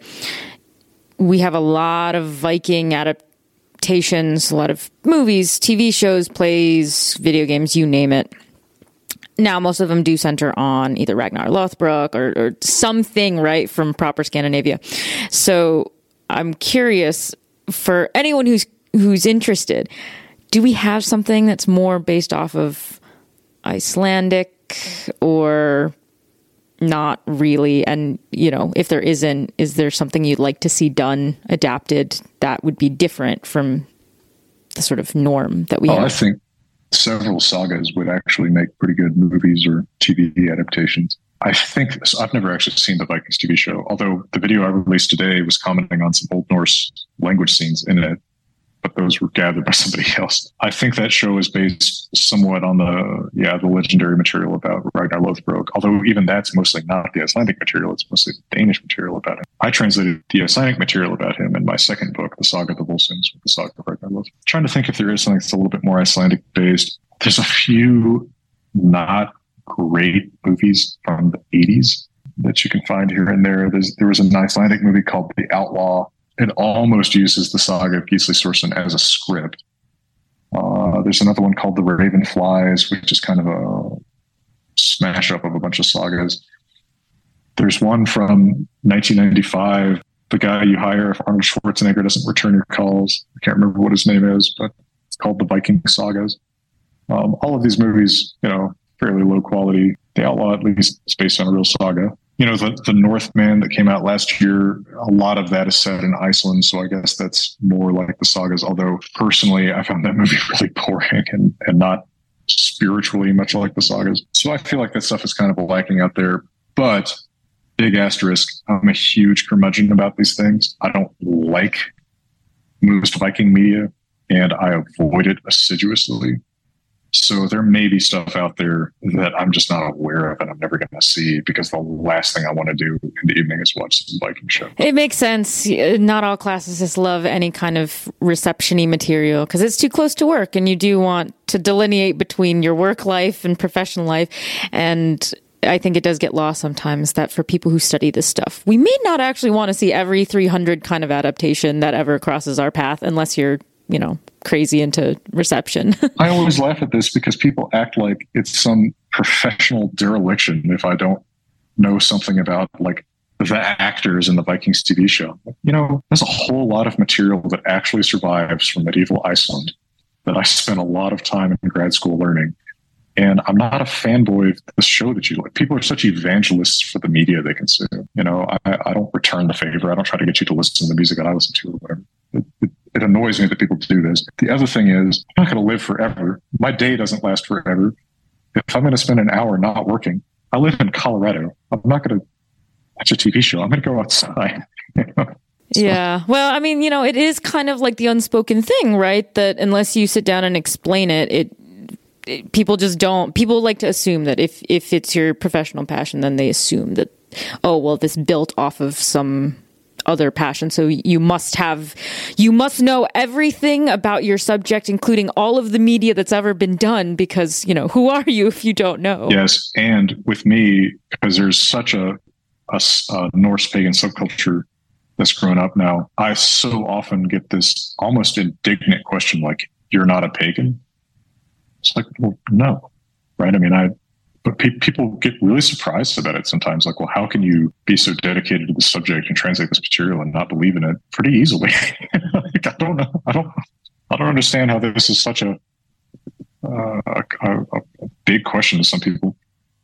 we have a lot of Viking adaptations, a lot of movies, T V shows, plays, video games, you name it. Now, most of them do center on either Ragnar Lothbrok or, or something, right, from proper Scandinavia. So I'm curious, for anyone who's who's interested, do we have something that's more based off of Icelandic or not really? And, you know, if there isn't, is there something you'd like to see done, adapted, that would be different from the sort of norm that we oh, have? I think several sagas would actually make pretty good movies or T V adaptations. I think, so I've never actually seen the Vikings T V show, although the video I released today was commenting on some Old Norse language scenes in it, but those were gathered by somebody else. I think that show is based somewhat on the, yeah, the legendary material about Ragnar Lothbrok, although even that's mostly not the Icelandic material, it's mostly the Danish material about him. I translated the Icelandic material about him in my second book, The Saga of the Volsungs, with the Saga of Ragnar Lothbrok. Trying to think if there is something that's a little bit more Icelandic based. There's a few not great movies from the eighties that you can find here and there. There's, there was an Icelandic movie called The Outlaw. It almost uses the saga of Gisli Sorsson as a script. Uh, there's another one called The Raven Flies, which is kind of a smash up of a bunch of sagas. There's one from nineteen ninety-five, The Guy You Hire If Arnold Schwarzenegger Doesn't Return Your Calls. I can't remember what his name is, but it's called The Viking Sagas. Um, all of these movies, you know, fairly low quality. The Outlaw, at least, is based on a real saga. You know, the, the Northman that came out last year, a lot of that is set in Iceland, so I guess that's more like the sagas, although personally I found that movie really boring and, and not spiritually much like the sagas. So I feel like that stuff is kind of lacking out there, but big asterisk, I'm a huge curmudgeon about these things. I don't like most Viking media, and I avoid it assiduously. So there may be stuff out there that I'm just not aware of and I'm never going to see, because the last thing I want to do in the evening is watch some Viking show. It makes sense. Not all classicists love any kind of reception-y material because it's too close to work, and you do want to delineate between your work life and professional life. And I think it does get lost sometimes that for people who study this stuff, we may not actually want to see every three hundred kind of adaptation that ever crosses our path unless you're, you know, crazy into reception. I always laugh at this because people act like it's some professional dereliction if I don't know something about like the actors in the Vikings T V show. You know, there's a whole lot of material that actually survives from medieval Iceland that I spent a lot of time in grad school learning. And I'm not a fanboy of the show that you like. People are such evangelists for the media they consume. You know, I, I don't return the favor. I don't try to get you to listen to the music that I listen to or whatever. It, it, it annoys me that people do this. The other thing is, I'm not going to live forever. My day doesn't last forever. If I'm going to spend an hour not working, I live in Colorado. I'm not going to watch a T V show. I'm going to go outside. You know? So. Yeah. Well, I mean, you know, it is kind of like the unspoken thing, right? That unless you sit down and explain it, it, it people just don't. People like to assume that if, if it's your professional passion, then they assume that, oh, well, this built off of some other passion. So you must have, you must know everything about your subject, including all of the media that's ever been done, because, you know, who are you if you don't know? Yes. And with me, because there's such a, a, a Norse pagan subculture that's grown up now, I so often get this almost indignant question, like, you're not a pagan? It's like, well, no. Right. I mean, I, But pe- people get really surprised about it sometimes. Like, well, how can you be so dedicated to the subject and translate this material and not believe in it pretty easily? Like, I don't know. I don't. I don't understand how this is such a, uh, a, a, a big question to some people. But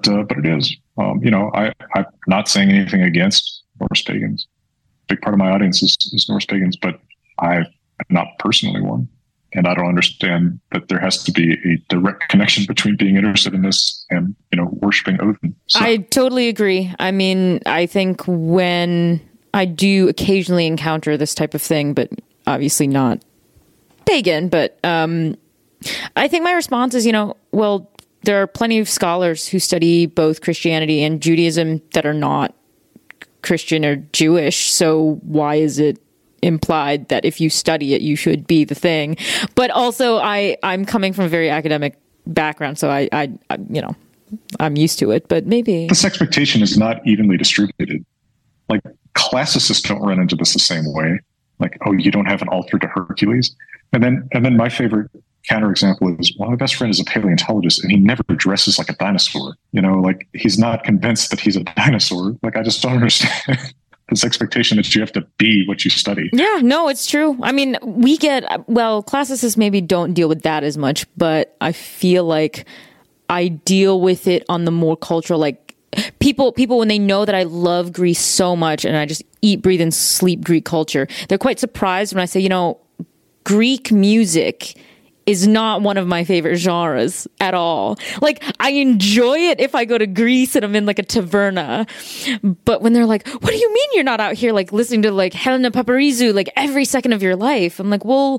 but uh, but it is. Um, you know, I, I'm not saying anything against Norse pagans. Big part of my audience is, is Norse pagans, but I'm not personally one. And I don't understand that there has to be a direct connection between being interested in this and, you know, worshiping Odin. So. I totally agree. I mean, I think when I do occasionally encounter this type of thing, but obviously not pagan, but um, I think my response is, you know, well, there are plenty of scholars who study both Christianity and Judaism that are not Christian or Jewish. So why is it implied that if you study it, you should be the thing? But also, I, I'm coming from a very academic background, so I, I, I, you know, I'm used to it, but maybe... This expectation is not evenly distributed. Like, classicists don't run into this the same way. Like, oh, you don't have an altar to Hercules? And then, and then my favorite counterexample is, well, my best friend is a paleontologist, and he never dresses like a dinosaur. You know, like, he's not convinced that he's a dinosaur. Like, I just don't understand this expectation that you have to be what you study. Yeah, no, it's true. I mean, we get, well, classicists maybe don't deal with that as much, but I feel like I deal with it on the more cultural, like, people, people, when they know that I love Greece so much and I just eat, breathe, and sleep Greek culture, they're quite surprised when I say, you know, Greek music is not one of my favorite genres at all. Like, I enjoy it if I go to Greece and I'm in like a taverna. But when they're like, what do you mean you're not out here like listening to like Helena Paparizou like every second of your life? I'm like, well,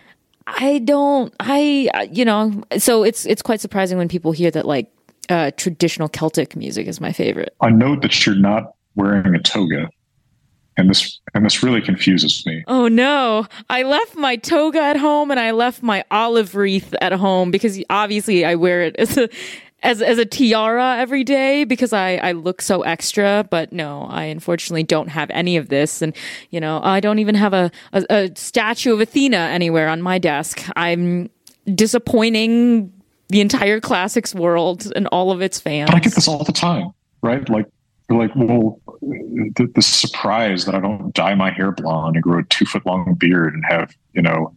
I don't, I, you know, so it's, it's quite surprising when people hear that like uh, traditional Celtic music is my favorite. I note that you're not wearing a toga. And this and this really confuses me. Oh, no. I left my toga at home and I left my olive wreath at home because obviously I wear it as a as, as a tiara every day because I, I look so extra. But no, I unfortunately don't have any of this. And, you know, I don't even have a, a, a statue of Athena anywhere on my desk. I'm disappointing the entire classics world and all of its fans. But I get this all the time, right? Like, like, well, the, the surprise that I don't dye my hair blonde and grow a two foot long beard and have, you know,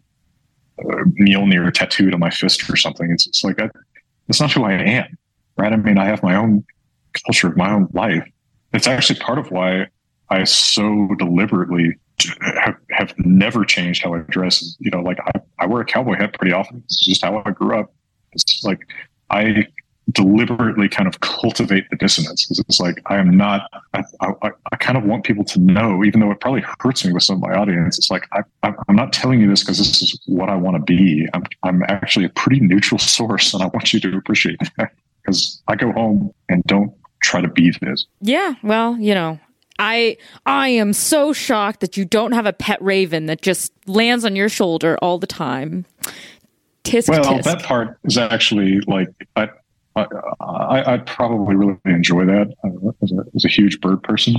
uh, Mjolnir tattooed on my fist or something. It's, it's like, I, that's not who I am, right? I mean, I have my own culture, my own life. It's actually part of why I so deliberately have, have never changed how I dress. You know, like I, I wear a cowboy hat pretty often. It's just how I grew up. It's like, I deliberately kind of cultivate the dissonance because it's like I am not I, I, I kind of want people to know, even though it probably hurts me with some of my audience, it's like I, I'm not telling you this because this is what I want to be. I'm, I'm actually a pretty neutral source, and I want you to appreciate that because I go home and don't try to be this. Yeah, well, you know, I I am so shocked that you don't have a pet raven that just lands on your shoulder all the time. Tisk, well, tisk. That part is actually like I I, I, I'd probably really enjoy that uh, as, a, as a huge bird person.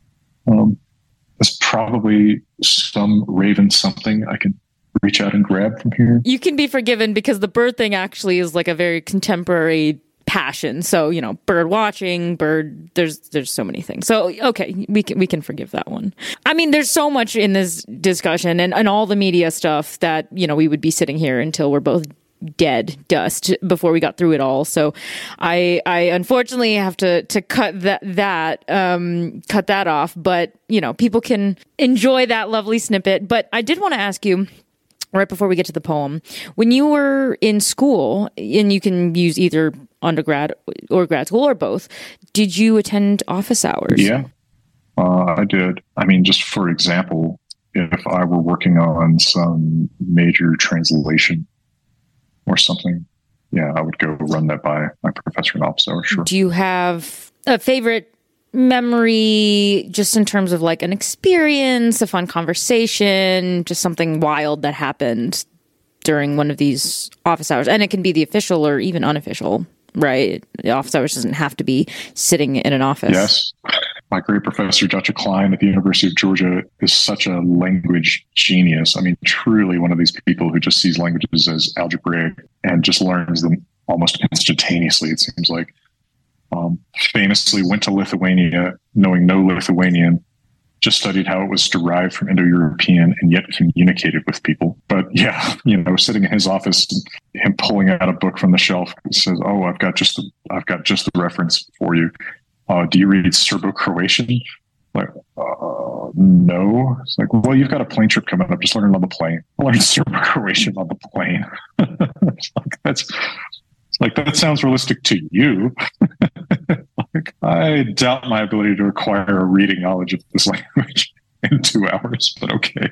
Um, there's probably some raven something I can reach out and grab from here. You can be forgiven because the bird thing actually is like a very contemporary passion. So, you know, bird watching, bird, there's there's so many things. So, okay, we can we can forgive that one. I mean, there's so much in this discussion and, and all the media stuff that, you know, we would be sitting here until we're both dead dust before we got through it all. So I I unfortunately have to to cut that that um cut that off, but you know, people can enjoy that lovely snippet. But I did want to ask you right before we get to the poem, when you were in school, and you can use either undergrad or grad school or both, did you attend office hours? Yeah, uh, I did. I mean, just for example, if I were working on some major translation or something, yeah, I would go run that by my professor in office hours. Sure. Do you have a favorite memory just in terms of like an experience, a fun conversation, just something wild that happened during one of these office hours? And it can be the official or even unofficial, right? The office hours doesn't have to be sitting in an office. Yes. My great professor, Doctor Klein at the University of Georgia, is such a language genius. I mean, truly one of these people who just sees languages as algebraic and just learns them almost instantaneously, it seems like. Um, famously went to Lithuania knowing no Lithuanian just studied how it was derived from Indo-European and yet communicated with people. But yeah, you know, sitting in his office, him pulling out a book from the shelf says, "Oh, I've got just the, I've got just the reference for you. Uh, do you read Serbo-Croatian?" Like, uh, no. It's like, well, you've got a plane trip coming up. Just learn it on the plane. I'll learn Serbo-Croatian on the plane. It's like, that's it's like that sounds realistic to you. Like, I doubt my ability to acquire a reading knowledge of this language in two hours, but okay.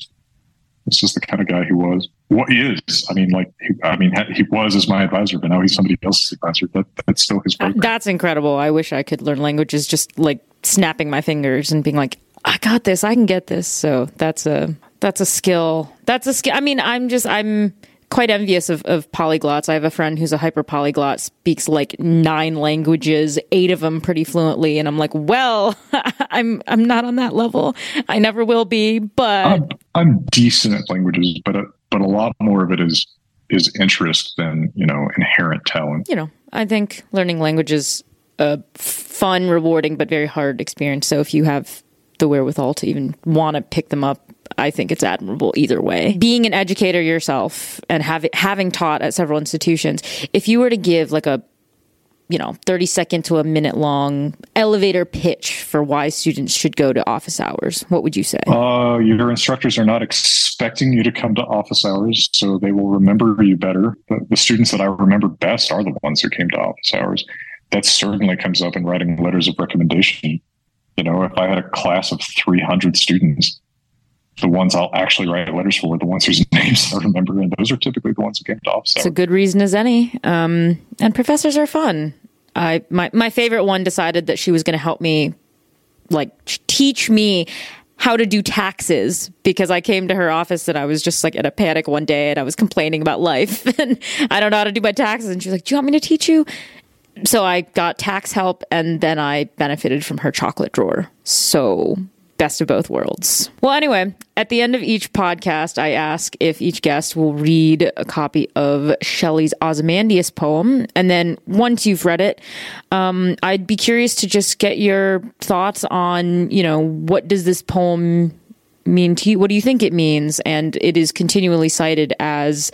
It's just the kind of guy he was. What he is. I mean, like, he, I mean, he was as my advisor, but now he's somebody else's advisor. But that's still his program. That's incredible. I wish I could learn languages just like snapping my fingers and being like, I got this, I can get this. So that's a, that's a skill. That's a skill. I mean, I'm just, I'm quite envious of, of polyglots. I have a friend who's a hyper polyglot, speaks like nine languages, eight of them pretty fluently. And I'm like, well, I'm I'm not on that level. I never will be, but I'm, I'm decent at languages, but, a, but a lot more of it is, is interest than, you know, inherent talent. You know, I think learning languages a fun, rewarding, but very hard experience. So if you have the wherewithal to even want to pick them up, I think it's admirable either way. Being an educator yourself and having having taught at several institutions, if you were to give like a, you know, thirty second to a minute long elevator pitch for why students should go to office hours, what would you say? Uh, your instructors are not expecting you to come to office hours, so they will remember you better. The, the students that I remember best are the ones who came to office hours. That certainly comes up in writing letters of recommendation. You know, if I had a class of three hundred students, the ones I'll actually write letters for are the ones whose names I remember, and those are typically the ones who came to office. It's a good reason as any. Um, and professors are fun. I my my favorite one decided that she was going to help me, like, teach me how to do taxes, because I came to her office and I was just like in a panic one day and I was complaining about life and I don't know how to do my taxes. And she's like, "Do you want me to teach you?" So I got tax help, and then I benefited from her chocolate drawer. So best of both worlds. Well, anyway, at the end of each podcast, I ask if each guest will read a copy of Shelley's Ozymandias poem. And then once you've read it, um, I'd be curious to just get your thoughts on, you know, what does this poem mean to you? What do you think it means? And it is continually cited as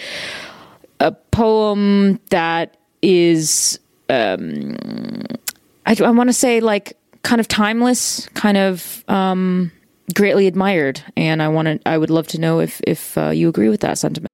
a poem that is, um, I, I want to say, like, kind of timeless, kind of um, greatly admired, and I want to. I would love to know if if uh, you agree with that sentiment.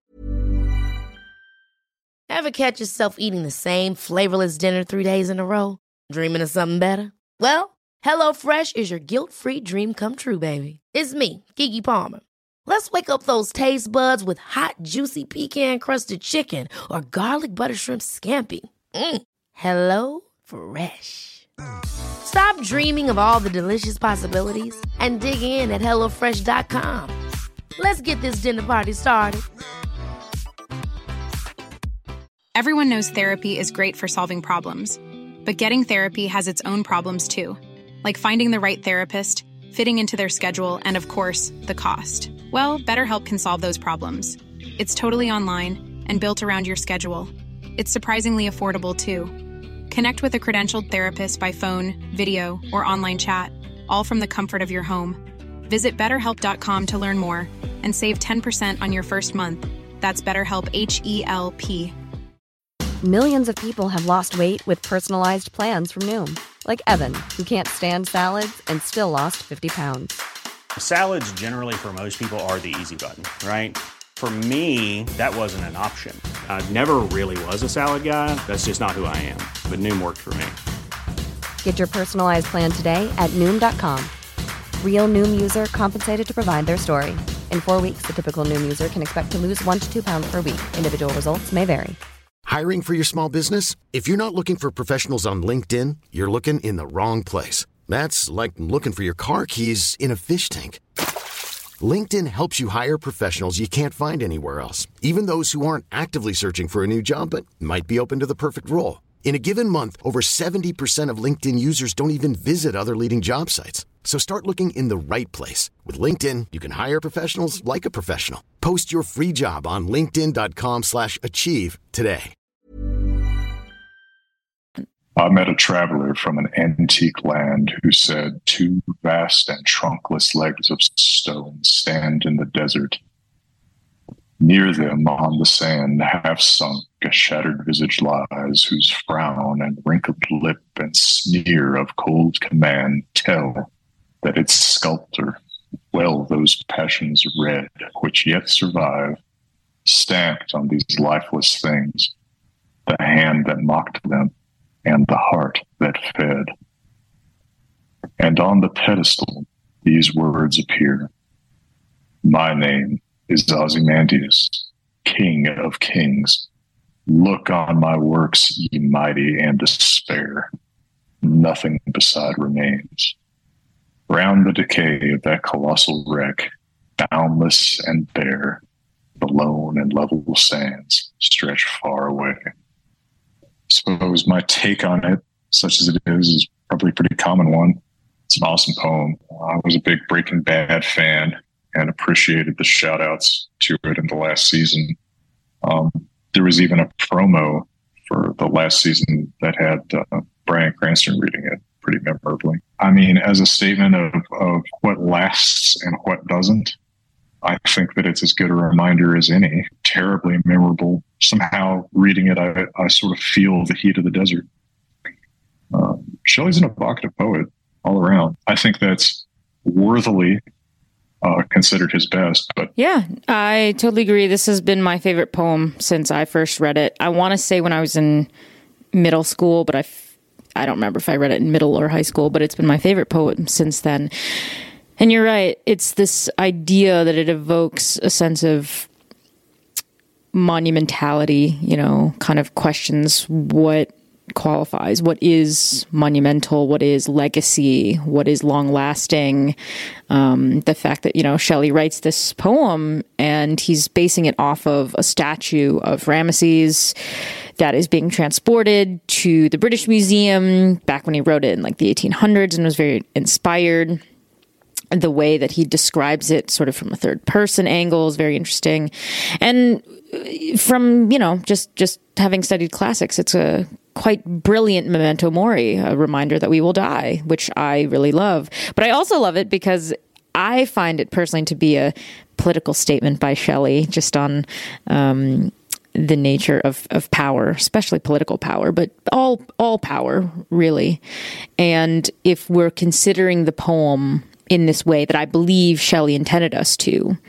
Ever catch yourself eating the same flavorless dinner three days in a row? Dreaming of something better? Well, HelloFresh is your guilt-free dream come true, baby. It's me, Keke Palmer. Let's wake up those taste buds with hot, juicy pecan-crusted chicken or garlic butter shrimp scampi. Mm. Hello Fresh. Stop dreaming of all the delicious possibilities and dig in at hello fresh dot com. Let's get this dinner party started. Everyone knows therapy is great for solving problems, but getting therapy has its own problems too, like finding the right therapist, fitting into their schedule, and of course, the cost. Well, BetterHelp can solve those problems. It's totally online and built around your schedule. It's surprisingly affordable too. Connect with a credentialed therapist by phone, video, or online chat, all from the comfort of your home. Visit better help dot com to learn more and save ten percent on your first month. That's BetterHelp, H E L P. Millions of people have lost weight with personalized plans from Noom. Like Evan, who can't stand salads and still lost fifty pounds. Salads generally for most people are the easy button, right? For me, that wasn't an option. I never really was a salad guy. That's just not who I am. But Noom worked for me. Get your personalized plan today at Noom dot com. Real Noom user compensated to provide their story. In four weeks, the typical Noom user can expect to lose one to two pounds per week. Individual results may vary. Hiring for your small business? If you're not looking for professionals on LinkedIn, you're looking in the wrong place. That's like looking for your car keys in a fish tank. LinkedIn helps you hire professionals you can't find anywhere else, even those who aren't actively searching for a new job but might be open to the perfect role. In a given month, over seventy percent of LinkedIn users don't even visit other leading job sites. So start looking in the right place. With LinkedIn, you can hire professionals like a professional. Post your free job on linkedin dot com slash achieve today. I met a traveler from an antique land who said, two vast and trunkless legs of stone stand in the desert. Near them on the sand, half sunk, a shattered visage lies, whose frown and wrinkled lip and sneer of cold command tell that its sculptor well those passions read, which yet survive, stamped on these lifeless things, the hand that mocked them, and the heart that fed. And on the pedestal, these words appear. My name is Ozymandias, King of Kings. Look on my works, ye mighty, and despair. Nothing beside remains. Round the decay of that colossal wreck, boundless and bare, the lone and level sands stretch far away. Suppose my take on it, such as it is, is probably a pretty common one. It's an awesome poem. I was a big Breaking Bad fan and appreciated the shout outs to it in the last season. Um, there was even a promo for the last season that had uh, Bryan Cranston reading it pretty memorably. I mean, as a statement of, of what lasts and what doesn't, I think that it's as good a reminder as any. Terribly memorable. Somehow reading it, I, I sort of feel the heat of the desert. Um, Shelley's an evocative poet all around. I think that's worthily uh, considered his best. But yeah, I totally agree. This has been my favorite poem since I first read it. I want to say when I was in middle school, but I, f- I don't remember if I read it in middle or high school, but it's been my favorite poem since then. And you're right. It's this idea that it evokes a sense of monumentality, you know, kind of questions what qualifies, what is monumental, what is legacy, what is long lasting. Um, the fact that, you know, Shelley writes this poem and he's basing it off of a statue of Ramesses that is being transported to the British Museum back when he wrote it in like the eighteen hundreds and was very inspired. The way that he describes it sort of from a third person angle is very interesting. And from, you know, just, just having studied classics, it's a quite brilliant memento mori, a reminder that we will die, which I really love. But I also love it because I find it personally to be a political statement by Shelley, just on um, the nature of, of power, especially political power, but all, all power, really. And if we're considering the poem in this way that I believe Shelley intended us to,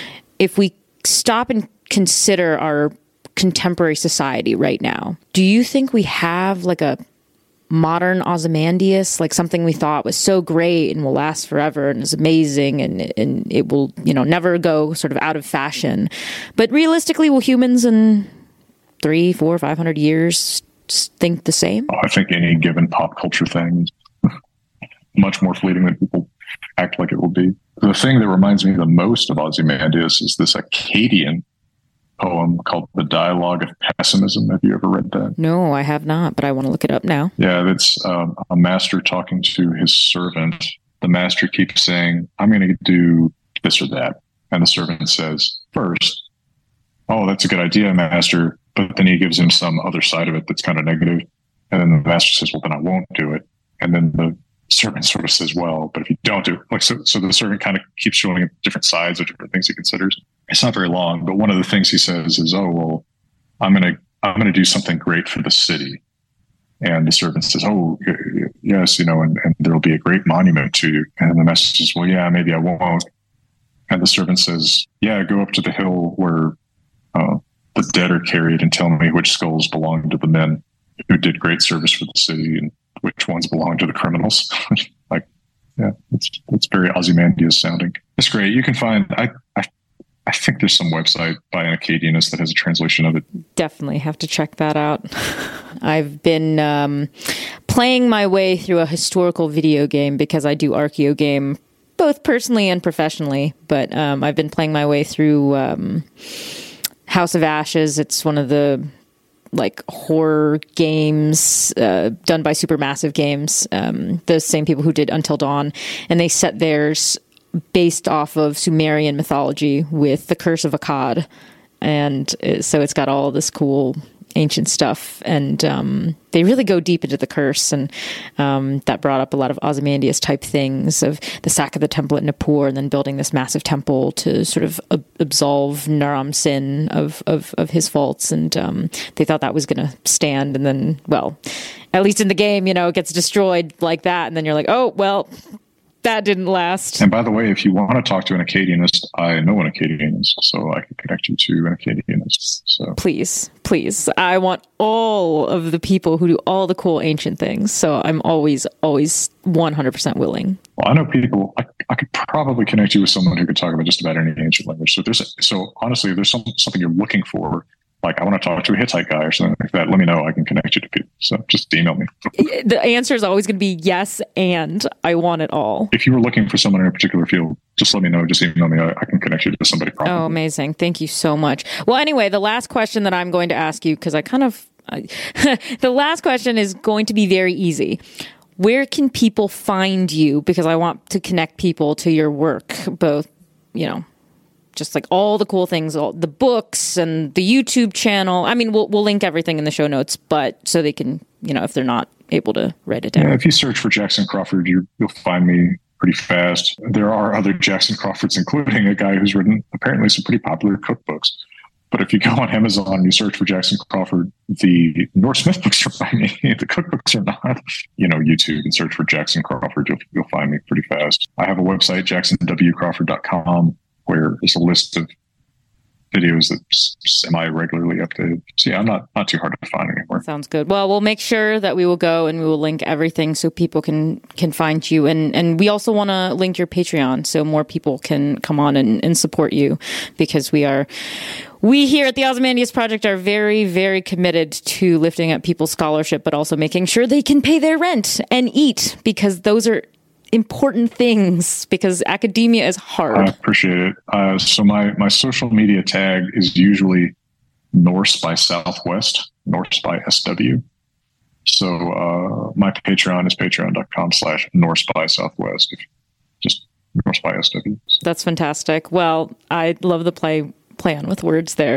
if we stop and consider our contemporary society right now, do you think we have like a modern Ozymandias, like something we thought was so great and will last forever and is amazing and and it will, you know, never go sort of out of fashion? But realistically, will humans in three, four, five hundred years think the same? I think any given pop culture thing is much more fleeting than people act like it will be. The thing that reminds me the most of Ozymandias is this Akkadian poem called The Dialogue of Pessimism. Have you ever read that? No, I have not, but I want to look it up now. Yeah, that's um, a master talking to his servant. The master keeps saying, I'm going to do this or that. And the servant says, first, oh, that's a good idea, master. But then he gives him some other side of it that's kind of negative. And then the master says, well, then I won't do it. And then the servant sort of says, well, but if you don't do it, like, so, so the servant kind of keeps showing different sides of different things he considers. It's not very long, but one of the things he says is, oh, well, I'm going to, I'm going to do something great for the city. And the servant says, oh, yes, you know, and, and there'll be a great monument to you. And the master says, well, yeah, maybe I won't. And the servant says, yeah, go up to the hill where uh, the dead are carried and tell me which skulls belong to the men who did great service for the city and which ones belong to the criminals. Like, yeah, it's it's very Ozymandias sounding. It's great. You can find, I, I I think there's some website by an Akkadianist that has a translation of it. Definitely have to check that out. I've been um, playing my way through a historical video game because I do Archeo game both personally and professionally. But um, I've been playing my way through um, House of Ashes. It's one of the like horror games uh, done by Supermassive Games, um, the same people who did Until Dawn, and they set theirs based off of Sumerian mythology with the Curse of Akkad, and so it's got all this cool ancient stuff, and um, they really go deep into the curse, and um, that brought up a lot of Ozymandias type things of the sack of the temple at Nippur, and then building this massive temple to sort of ab- absolve Naram Sin of, of, of his faults, and um, they thought that was going to stand, and then, well, at least in the game, you know, it gets destroyed like that, and then you're like, oh, well, that didn't last. And by the way, if you want to talk to an Akkadianist, I know an Akkadianist, so I can connect you to an Akkadianist. So please, please. I want all of the people who do all the cool ancient things. So I'm always, always one hundred percent willing. Well, I know people, I, I could probably connect you with someone who could talk about just about any ancient language. So there's, so honestly, if there's some, something you're looking for, like I want to talk to a Hittite guy or something like that, let me know. I can connect you to people. So just email me. The answer is always going to be yes, and I want it all. If you were looking for someone in a particular field, just let me know. Just email me. I, I can connect you to somebody. Probably. Oh, amazing. Thank you so much. Well, anyway, the last question that I'm going to ask you, because I kind of, I, the last question is going to be very easy. Where can people find you? Because I want to connect people to your work, both, you know, just like all the cool things, all the books and the YouTube channel. I mean, we'll we'll link everything in the show notes, but so they can, you know, if they're not able to write it down. Yeah, if you search for Jackson Crawford, you, you'll find me pretty fast. There are other Jackson Crawfords, including a guy who's written apparently some pretty popular cookbooks. But if you go on Amazon and you search for Jackson Crawford, the Norse myth books are by me. The cookbooks are not. You know, YouTube and search for Jackson Crawford, you'll, you'll find me pretty fast. I have a website, jackson w crawford dot com. Where there's a list of videos that's semi-regularly updated. So yeah, I'm not not too hard to find anymore. Sounds good. Well, we'll make sure that we will go and we will link everything so people can can find you. And and we also want to link your Patreon so more people can come on and, and support you, because we are... We here at the Ozymandias Project are very, very committed to lifting up people's scholarship, but also making sure they can pay their rent and eat, because those are important things, because academia is hard. I appreciate it. Uh, so my, my social media tag is usually Norse by Southwest, Norse by S W. So uh, my Patreon is patreon.com slash Norse by Southwest. Just Norse by S W. So. That's fantastic. Well, I love the play, play on with words there.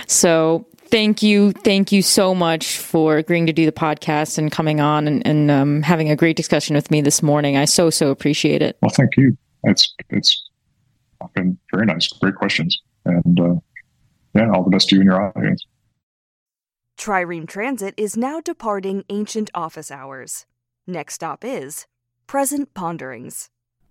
So Thank you. Thank you so much for agreeing to do the podcast and coming on and, and um, having a great discussion with me this morning. I so, so appreciate it. Well, thank you. It's, it's been very nice. Great questions. And uh, yeah, all the best to you and your audience. Trireme Transit is now departing ancient office hours. Next stop is Present Ponderings.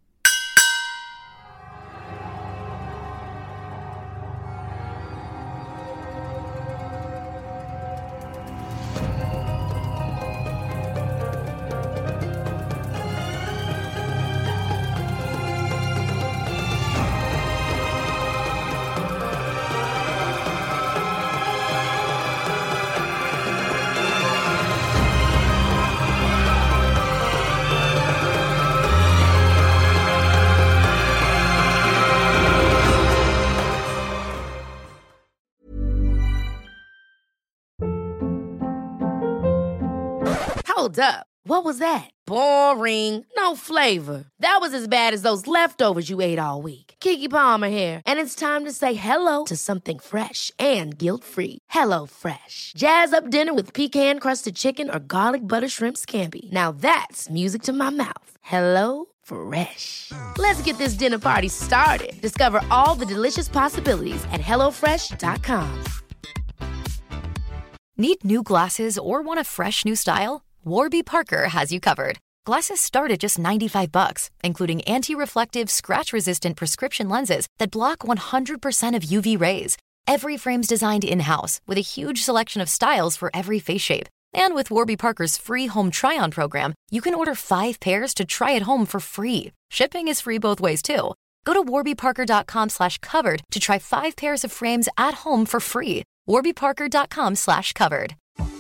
Hold up. What was that? Boring. No flavor. That was as bad as those leftovers you ate all week. Keke Palmer here, and it's time to say hello to something fresh and guilt-free. Hello Fresh. Jazz up dinner with pecan-crusted chicken or garlic butter shrimp scampi. Now that's music to my mouth. Hello Fresh. Let's get this dinner party started. Discover all the delicious possibilities at hello fresh dot com. Need new glasses or want a fresh new style? Warby Parker has you covered. Glasses start at just ninety-five bucks, including anti-reflective, scratch-resistant prescription lenses that block one hundred percent of U V rays. Every frame's designed in-house with a huge selection of styles for every face shape. And with Warby Parker's free home try-on program, you can order five pairs to try at home for free. Shipping is free both ways, too. Go to warbyparker.com slash covered to try five pairs of frames at home for free. warbyparker.com slash covered.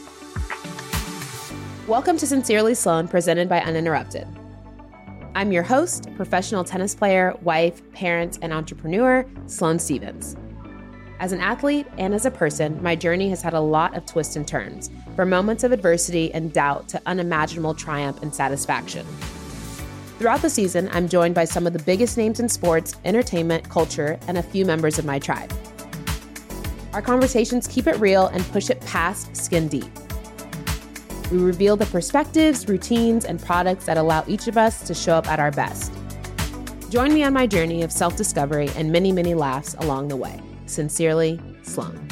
Welcome to Sincerely Sloan, presented by Uninterrupted. I'm your host, professional tennis player, wife, parent, and entrepreneur, Sloane Stevens. As an athlete and as a person, my journey has had a lot of twists and turns, from moments of adversity and doubt to unimaginable triumph and satisfaction. Throughout the season, I'm joined by some of the biggest names in sports, entertainment, culture, and a few members of my tribe. Our conversations keep it real and push it past skin deep. We reveal the perspectives, routines, and products that allow each of us to show up at our best. Join me on my journey of self-discovery and many, many laughs along the way. Sincerely, Sloan.